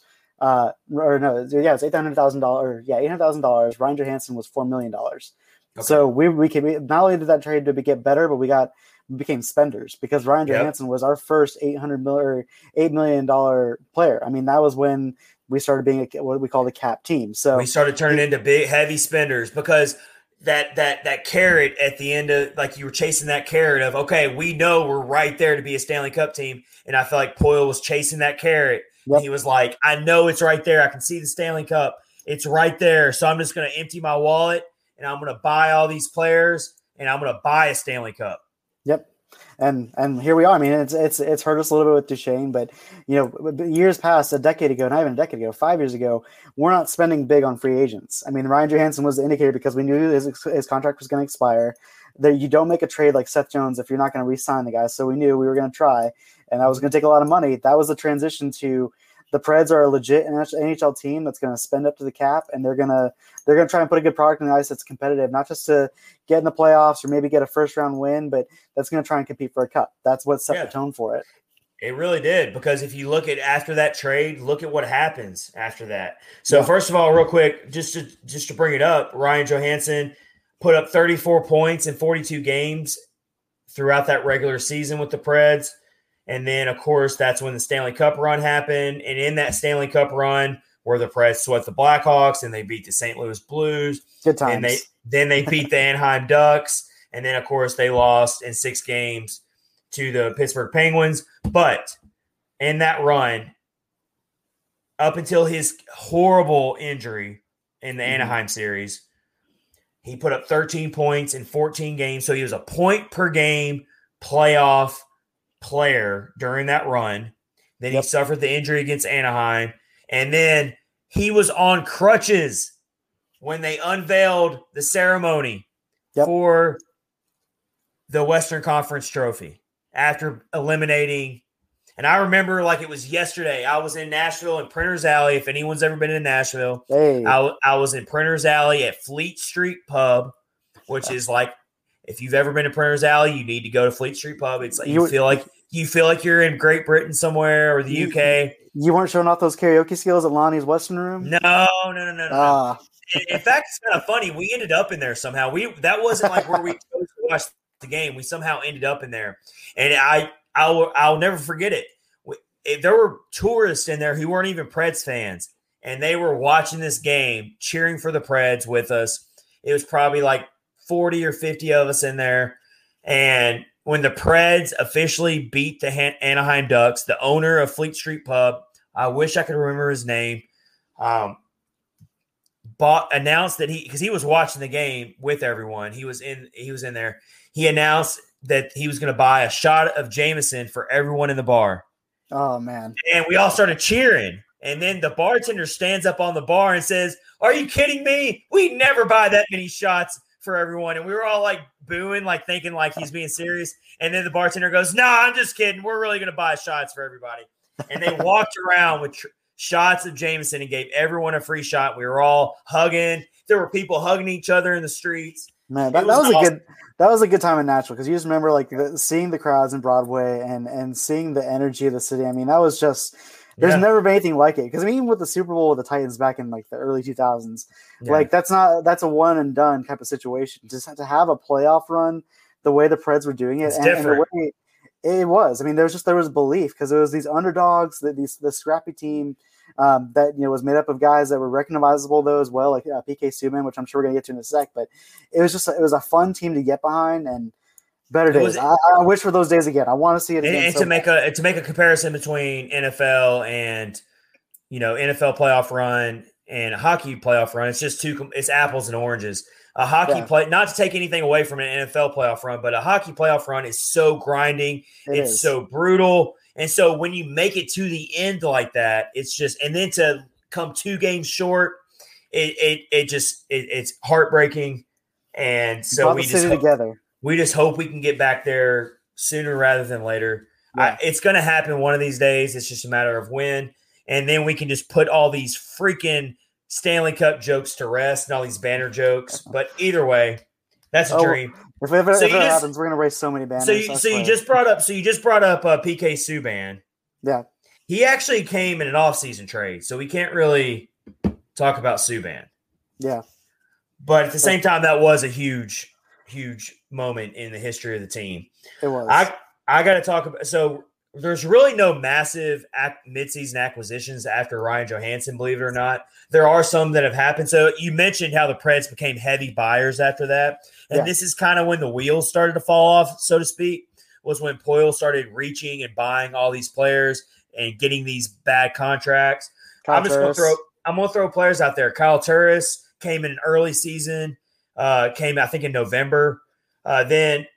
S3: $800,000. Yeah, $800,000. Ryan Johansson was $4 million. Okay. So we can not only did that trade to get better, but we became spenders, because Ryan Johansson was our first $8 million player. I mean, that was when we started being what we call the cap team. So
S2: we started turning into big, heavy spenders, because that carrot at the end of, like, you were chasing that carrot of, okay, we know we're right there to be a Stanley Cup team. And I feel like Poyle was chasing that carrot. Yep. He was like, I know it's right there. I can see the Stanley Cup. It's right there. So I'm just going to empty my wallet and I'm going to buy all these players and I'm going to buy a Stanley Cup.
S3: Yep. And here we are. I mean, it's hurt us a little bit with Duchesne, but years past, a decade ago, not even a decade ago, 5 years ago, we're not spending big on free agents. I mean, Ryan Johansson was the indicator because we knew his contract was going to expire. That you don't make a trade like Seth Jones if you're not going to re-sign the guy. So we knew we were going to try, and that was going to take a lot of money. That was the transition to the Preds are a legit NHL team that's going to spend up to the cap, and they're going to try and put a good product on the ice that's competitive, not just to get in the playoffs or maybe get a first round win, but that's going to try and compete for a cup. That's what set the tone for it.
S2: It really did, because if you look at after that trade, look at what happens after that. So first of all, real quick, just to bring it up, Ryan Johansson put up 34 points in 42 games throughout that regular season with the Preds. And then, of course, that's when the Stanley Cup run happened. And in that Stanley Cup run, where the Preds swept the Blackhawks and they beat the St. Louis Blues.
S3: Good times.
S2: And then they beat the Anaheim Ducks. And then, of course, they lost in 6 games to the Pittsburgh Penguins. But in that run, up until his horrible injury in the Anaheim series, he put up 13 points in 14 games. So he was a point per game playoff player during that run. Then he suffered the injury against Anaheim. And then he was on crutches when they unveiled the ceremony for the Western Conference Trophy after eliminating. And I remember like it was yesterday. I was in Nashville in Printers Alley. If anyone's ever been in Nashville, I was in Printers Alley at Fleet Street Pub, which is like, if you've ever been to Printers Alley, you need to go to Fleet Street Pub. It's like you feel like you're in Great Britain somewhere or the UK.
S3: You weren't showing off those karaoke skills at Lonnie's Western Room?
S2: No. In fact, it's kind of funny. We ended up in there somehow. That wasn't like where we chose to watch the game. We somehow ended up in there, and I'll never forget it. There were tourists in there who weren't even Preds fans, and they were watching this game, cheering for the Preds with us. It was probably like 40 or 50 of us in there. And when the Preds officially beat the Anaheim Ducks, the owner of Fleet Street Pub, I wish I could remember his name, announced that because he was watching the game with everyone. He was in there. He announced that he was going to buy a shot of Jameson for everyone in the bar.
S3: Oh, man.
S2: And we all started cheering. And then the bartender stands up on the bar and says, "Are you kidding me? We never buy that many shots for everyone." And we were all like booing, like thinking like he's being serious. And then the bartender goes, "No, I'm just kidding. We're really going to buy shots for everybody." And they walked around with shots of Jameson and gave everyone a free shot. We were all hugging. There were people hugging each other in the streets.
S3: Man, that was a good time in Nashville, because you just remember like seeing the crowds in Broadway and seeing the energy of the city. I mean, that was just there's never been anything like it. Because I mean, even with the Super Bowl with the Titans back in like the early 2000s, like that's a one and done type of situation. Just to have a playoff run the way the Preds were doing it, and the way it was. I mean, there was belief, because it was these underdogs, the scrappy team that was made up of guys that were recognizable though as well, like PK Subban, which I'm sure we're gonna get to in a sec. But it was a fun team to get behind, and better days. I wish for those days again. I want to see it again.
S2: And to make a comparison between NFL and NFL playoff run and a hockey playoff run, it's apples and oranges. A hockey play, not to take anything away from an NFL playoff run, but a hockey playoff run is so grinding. It's so brutal. And so when you make it to the end like that, it's just, and then to come 2 games short, it's heartbreaking. And so we just hope we can get back there sooner rather than later. Yeah. It's going to happen one of these days. It's just a matter of when. And then we can just put all these freaking Stanley Cup jokes to rest and all these banner jokes. But either way, that's a dream.
S3: If that happens, we're gonna raise so many banners.
S2: So you just brought up PK Subban.
S3: Yeah,
S2: he actually came in an off-season trade, so we can't really talk about Subban.
S3: Yeah,
S2: but at the same time, that was a huge moment in the history of the team.
S3: It was.
S2: I got to talk about. So there's really no massive midseason acquisitions after Ryan Johansson, believe it or not. There are some that have happened. So you mentioned how the Preds became heavy buyers after that. And this is kind of when the wheels started to fall off, so to speak, was when Poile started reaching and buying all these players and getting these bad contracts. I'm going to throw players out there. Kyle Turris came in an early season, came I think in November. Then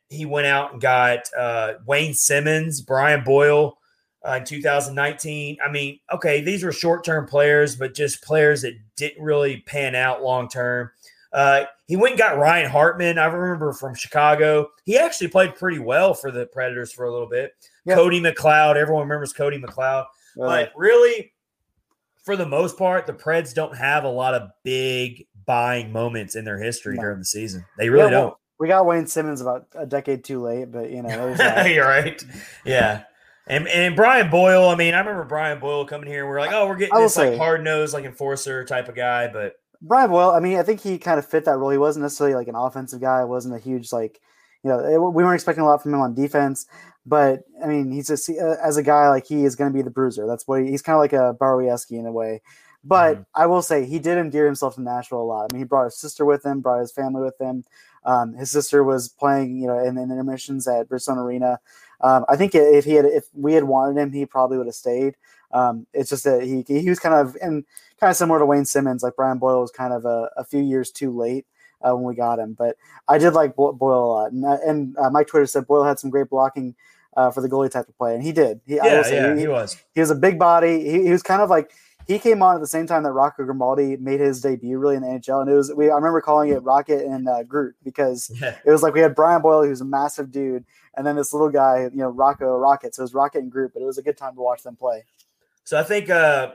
S2: he went out and got Wayne Simmons, Brian Boyle in 2019. I mean, okay, these were short-term players, but just players that didn't really pan out long-term. He went and got Ryan Hartman. I remember from Chicago. He actually played pretty well for the Predators for a little bit. Yeah. Cody McLeod. Everyone remembers Cody McLeod. But really, for the most part, the Preds don't have a lot of big buying moments in their history during the season. They really don't.
S3: We got Wayne Simmons about a decade too late, but, you know.
S2: You're right. Yeah. And Brian Boyle, I mean, I remember Brian Boyle coming here and we're like, oh, we're getting this like hard-nosed, like enforcer type of guy, but –
S3: Brian Boyle, I mean, I think he kind of fit that role. He wasn't necessarily like an offensive guy. It wasn't a huge, like, you know, we weren't expecting a lot from him on defense. But, I mean, he's just, as a guy, like, he is going to be the bruiser. That's what he's kind of like a Borowski in a way. But I will say he did endear himself to Nashville a lot. I mean, he brought his sister with him, brought his family with him. His sister was playing, you know, in the intermissions at Bridgestone Arena. I think if we had wanted him, he probably would have stayed. It's just that he was kind of similar to Wayne Simmons. Like Brian Boyle was kind of a few years too late when we got him. But I did like Boyle a lot. And Mike Twitter said Boyle had some great blocking for the goalie type of play, and he did. He was. He was a big body. He was kind of like. He came on at the same time that Rocco Grimaldi made his debut really in the NHL. And I remember calling it Rocket and Groot because it was like we had Brian Boyle, who's a massive dude, and then this little guy, you know, Rocco Rocket. So it was Rocket and Groot, but it was a good time to watch them play.
S2: So I think,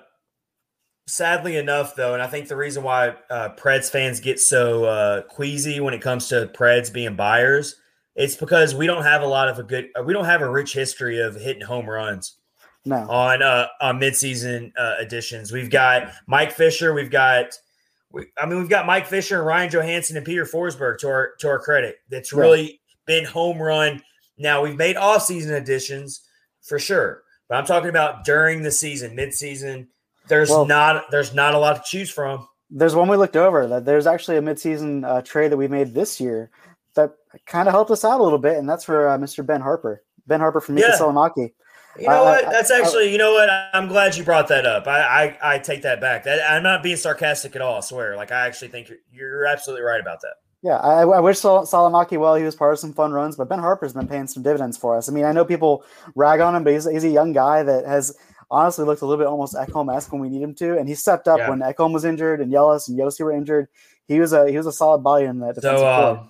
S2: sadly enough, though, and I think the reason why Preds fans get so queasy when it comes to Preds being buyers, it's because we don't have we don't have a rich history of hitting home runs.
S3: No.
S2: On midseason editions. We've got Mike Fisher. We've got Mike Fisher and Ryan Johansson and Peter Forsberg to our credit. That's really been home run. Now we've made off-season additions for sure, but I'm talking about during the season, midseason. There's not a lot to choose from. There's
S3: one we looked over that there's actually a midseason trade that we made this year that kind of helped us out a little bit, and that's for Mr. Ben Harper. Ben Harper from Mika Salamaki.
S2: You know what? That's actually, you know what? I'm glad you brought that up. I take that back. I'm not being sarcastic at all, I swear. Like, I actually think you're absolutely right about that.
S3: Yeah, I wish Salamaki well. He was part of some fun runs, but Ben Harper's been paying some dividends for us. I mean, I know people rag on him, but he's a young guy that has honestly looked a little bit almost Ekholm-esque when we need him to, and he stepped up when Ekholm was injured and Yelis and Yossi were injured. He was a solid body in that defensive core.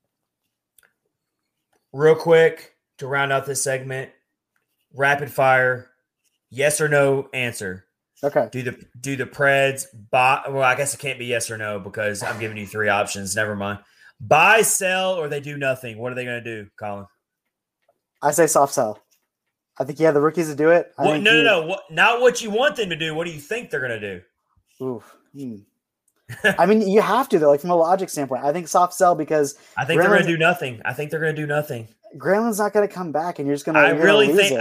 S2: Real quick, to round out this segment, rapid fire, yes or no answer.
S3: Okay.
S2: Do the Preds buy? Well, I guess it can't be yes or no because I'm giving you three options. Never mind. Buy, sell, or they do nothing. What are they going to do, Colin?
S3: I say soft sell. I think you have the rookies to do it.
S2: No. Not what you want them to do. What do you think they're going to do?
S3: Oof. I mean, you have to though. Like from a logic standpoint, I think soft sell because
S2: I think they're going to do nothing.
S3: Granlund's not going to come back, and you're just going to.
S2: I really think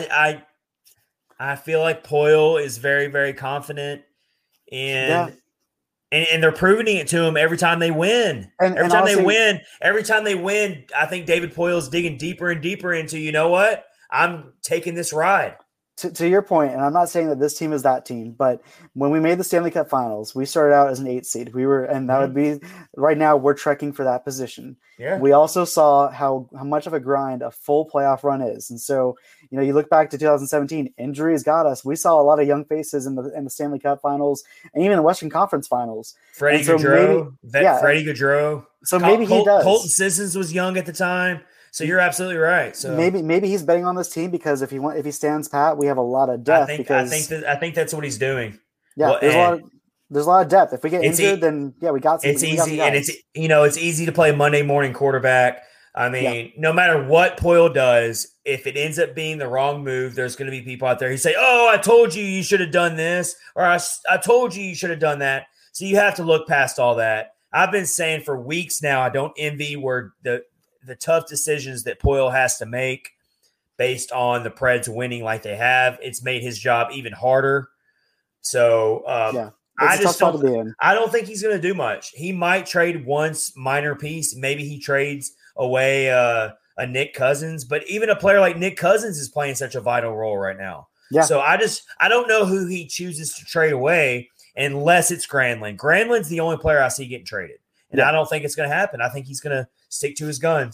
S2: I feel like Poyle is very, very confident, and they're proving it to him every time they win. Every time they win, I think David Poyle's digging deeper and deeper into. You know what? I'm taking this ride.
S3: To your point, and I'm not saying that this team is that team, but when we made the Stanley Cup Finals, we started out as an 8 seed. Would be right now we're trekking for that position.
S2: Yeah.
S3: We also saw how much of a grind a full playoff run is, and so you look back to 2017, injuries got us. We saw a lot of young faces in the Stanley Cup Finals and even the Western Conference Finals.
S2: Freddie Gaudreau.
S3: So maybe he does.
S2: Colton Sissons was young at the time. So you're absolutely right. So
S3: maybe he's betting on this team because if he stands pat, we have a lot of depth.
S2: I think that's what he's doing.
S3: Yeah, there's a lot of depth. If we get injured, then we got some.
S2: It's easy, and it's easy to play Monday morning quarterback. I mean, no matter what Poyle does, if it ends up being the wrong move, there's going to be people out there who say, "Oh, I told you should have done this," or "I told you should have done that." So you have to look past all that. I've been saying for weeks now, I don't envy where the tough decisions that Poyle has to make based on the Preds winning like they have. It's made his job even harder. So I don't think he's going to do much. He might trade one minor piece. Maybe he trades away a Nick Cousins, but even a player like Nick Cousins is playing such a vital role right now.
S3: Yeah.
S2: So I don't know who he chooses to trade away unless it's Granlund. Granlund's the only player I see getting traded. And I don't think it's going to happen. I think he's going to stick to his guns.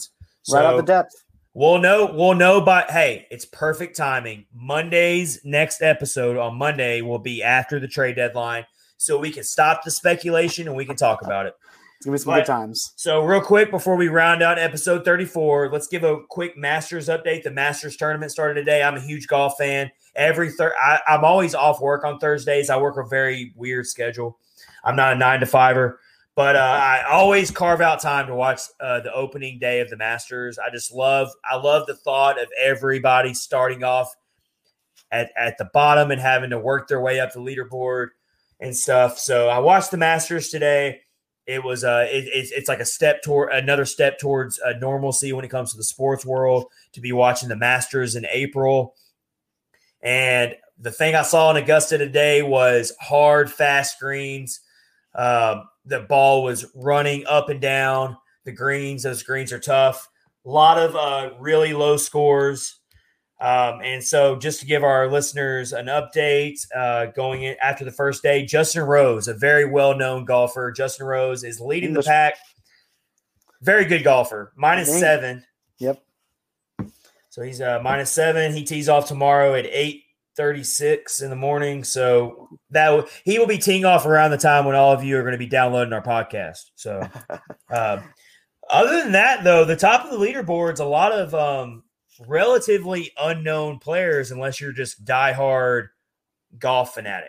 S3: Right out the depth.
S2: We'll know hey, it's perfect timing. Monday's next episode on Monday will be after the trade deadline, so we can stop the speculation and we can talk about it.
S3: It's going to be some good times.
S2: So real quick, before we round out episode 34, let's give a quick Masters update. The Masters tournament started today. I'm a huge golf fan. I'm always off work on Thursdays. I work a very weird schedule. I'm not a 9-to-5er. But I always carve out time to watch the opening day of the Masters. I love the thought of everybody starting off at the bottom and having to work their way up the leaderboard and stuff. So I watched the Masters today. It was it's like another step towards normalcy when it comes to the sports world, to be watching the Masters in April. And the thing I saw in Augusta today was hard, fast greens. The ball was running up and down the greens. Those greens are tough. A lot of really low scores. And so just to give our listeners an update, going in after the first day, Justin Rose, a very well-known golfer. Justin Rose is leading the pack. Very good golfer. -7.
S3: Yep.
S2: So he's -7. He tees off tomorrow at 8:36 in the morning. So he will be teeing off around the time when all of you are going to be downloading our podcast. So other than that, though, the top of the leaderboard's a lot of relatively unknown players, unless you're just diehard golf fanatic.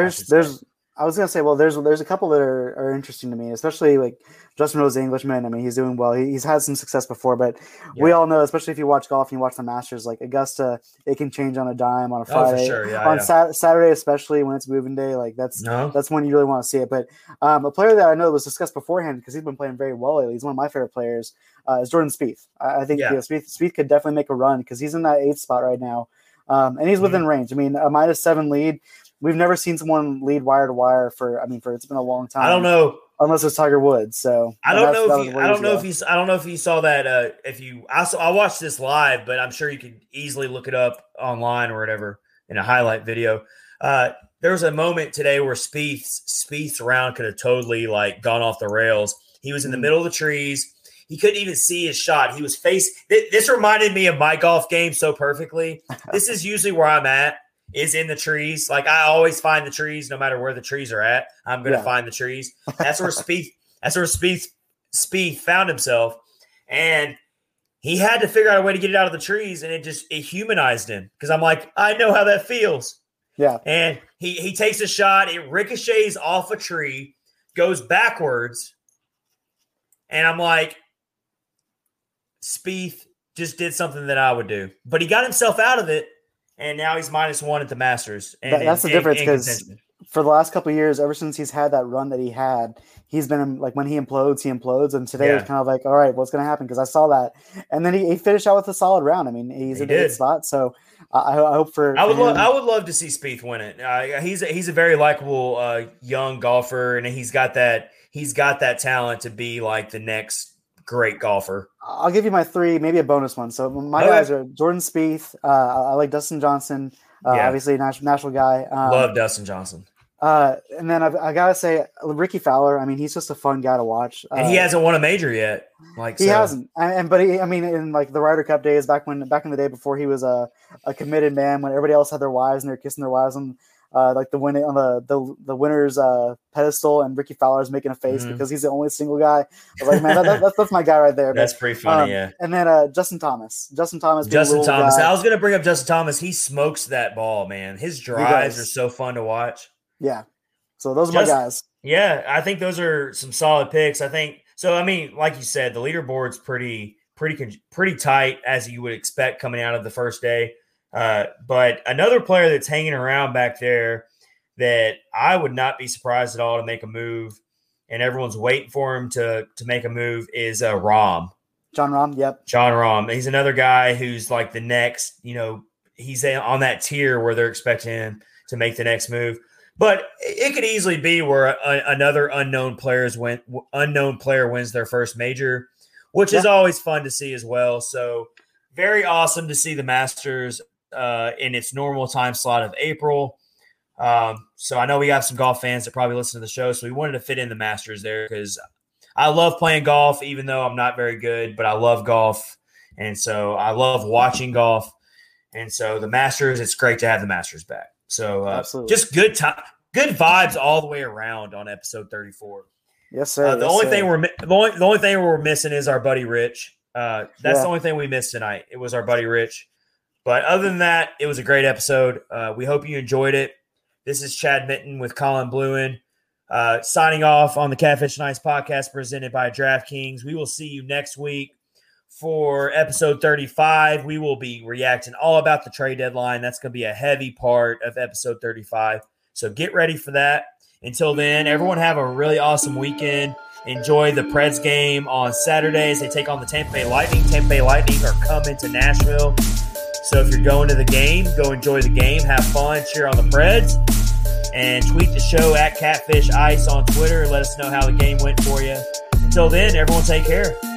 S3: I was gonna say, well, there's a couple that are interesting to me, especially like Justin Rose, the Englishman. I mean, he's doing well. He's had some success before, but we all know, especially if you watch golf and you watch the Masters, like Augusta, it can change on a dime on a Friday.
S2: For sure.
S3: Saturday, especially when it's moving day, like that's when you really want to see it. But a player that I know was discussed beforehand because he's been playing very well lately. He's one of my favorite players. Is Jordan Spieth. I think Spieth could definitely make a run because he's in that 8th spot right now, and he's within range. I mean, a -7 lead. We've never seen someone lead wire to wire for it's been a long time.
S2: I don't know
S3: unless it's Tiger Woods. So
S2: I don't know if you saw that. I watched this live, but I'm sure you could easily look it up online or whatever in a highlight video. There was a moment today where Spieth's round could have totally gone off the rails. He was in the middle of the trees. He couldn't even see his shot. He was this reminded me of my golf game so perfectly. This is usually where I'm at. Is in the trees. I always find the trees, no matter where the trees are at. I'm going to find the trees. That's where Spieth found himself, and he had to figure out a way to get it out of the trees, and it humanized him because I'm like, I know how that feels.
S3: Yeah.
S2: And he takes a shot, it ricochets off a tree, goes backwards, and I'm like, Spieth just did something that I would do, but he got himself out of it. And now he's -1 at the Masters. And
S3: that's the difference because for the last couple of years, ever since he's had that run that he had, he's been when he implodes. And today was kind of like, all right, what's going to happen? Because I saw that. And then he finished out with a solid round. I mean, he's in the 8th spot. So I hope for
S2: I would love to see Spieth win it. He's a very likable young golfer, and he's got that talent to be the next great golfer.
S3: I'll give you my 3, maybe a bonus one. So my guys are Jordan Spieth. I like Dustin Johnson, obviously a national guy.
S2: Love Dustin Johnson.
S3: And then I gotta say Ricky Fowler. I mean, he's just a fun guy to watch.
S2: And he hasn't won a major yet.
S3: He hasn't. But in the Ryder Cup days, back in the day before he was a committed man, when everybody else had their wives and they're kissing their wives on the winner's pedestal, and Ricky Fowler's making a face because he's the only single guy. I was like, man, that's my guy right there.
S2: That's pretty funny, yeah.
S3: And then Justin Thomas. I
S2: was going to bring up Justin Thomas. He smokes that ball, man. His drives are so fun to watch.
S3: Yeah. So those are my guys.
S2: Yeah, I think those are some solid picks. I think so. I mean, like you said, the leaderboard's pretty tight, as you would expect coming out of the first day. But another player that's hanging around back there that I would not be surprised at all to make a move, and everyone's waiting for him to make a move, is Rahm.
S3: Jon Rahm, yep.
S2: Jon Rahm. He's another guy who's the next, he's on that tier where they're expecting him to make the next move. But it could easily be where another unknown player wins their first major, which is always fun to see as well. So very awesome to see the Masters in its normal time slot of April. So I know we got some golf fans that probably listen to the show, so we wanted to fit in the Masters there because I love playing golf, even though I'm not very good, but I love golf. And so I love watching golf. And so the Masters, it's great to have the Masters back. So just good vibes all the way around on episode 34.
S3: Yes, sir.
S2: The only thing we're missing is our buddy Rich. That's the only thing we missed tonight. It was our buddy Rich. But other than that, it was a great episode. We hope you enjoyed it. This is Chad Mitten with Colin Bluen, signing off on the Catfish Nights podcast presented by DraftKings. We will see you next week for episode 35. We will be reacting all about the trade deadline. That's going to be a heavy part of episode 35. So get ready for that. Until then, everyone have a really awesome weekend. Enjoy the Preds game on Saturdays. They take on the Tampa Bay Lightning. Tampa Bay Lightning are coming to Nashville. So if you're going to the game, go enjoy the game. Have fun. Cheer on the Preds. And tweet the show at Catfish Ice on Twitter. Let us know how the game went for you. Until then, everyone take care.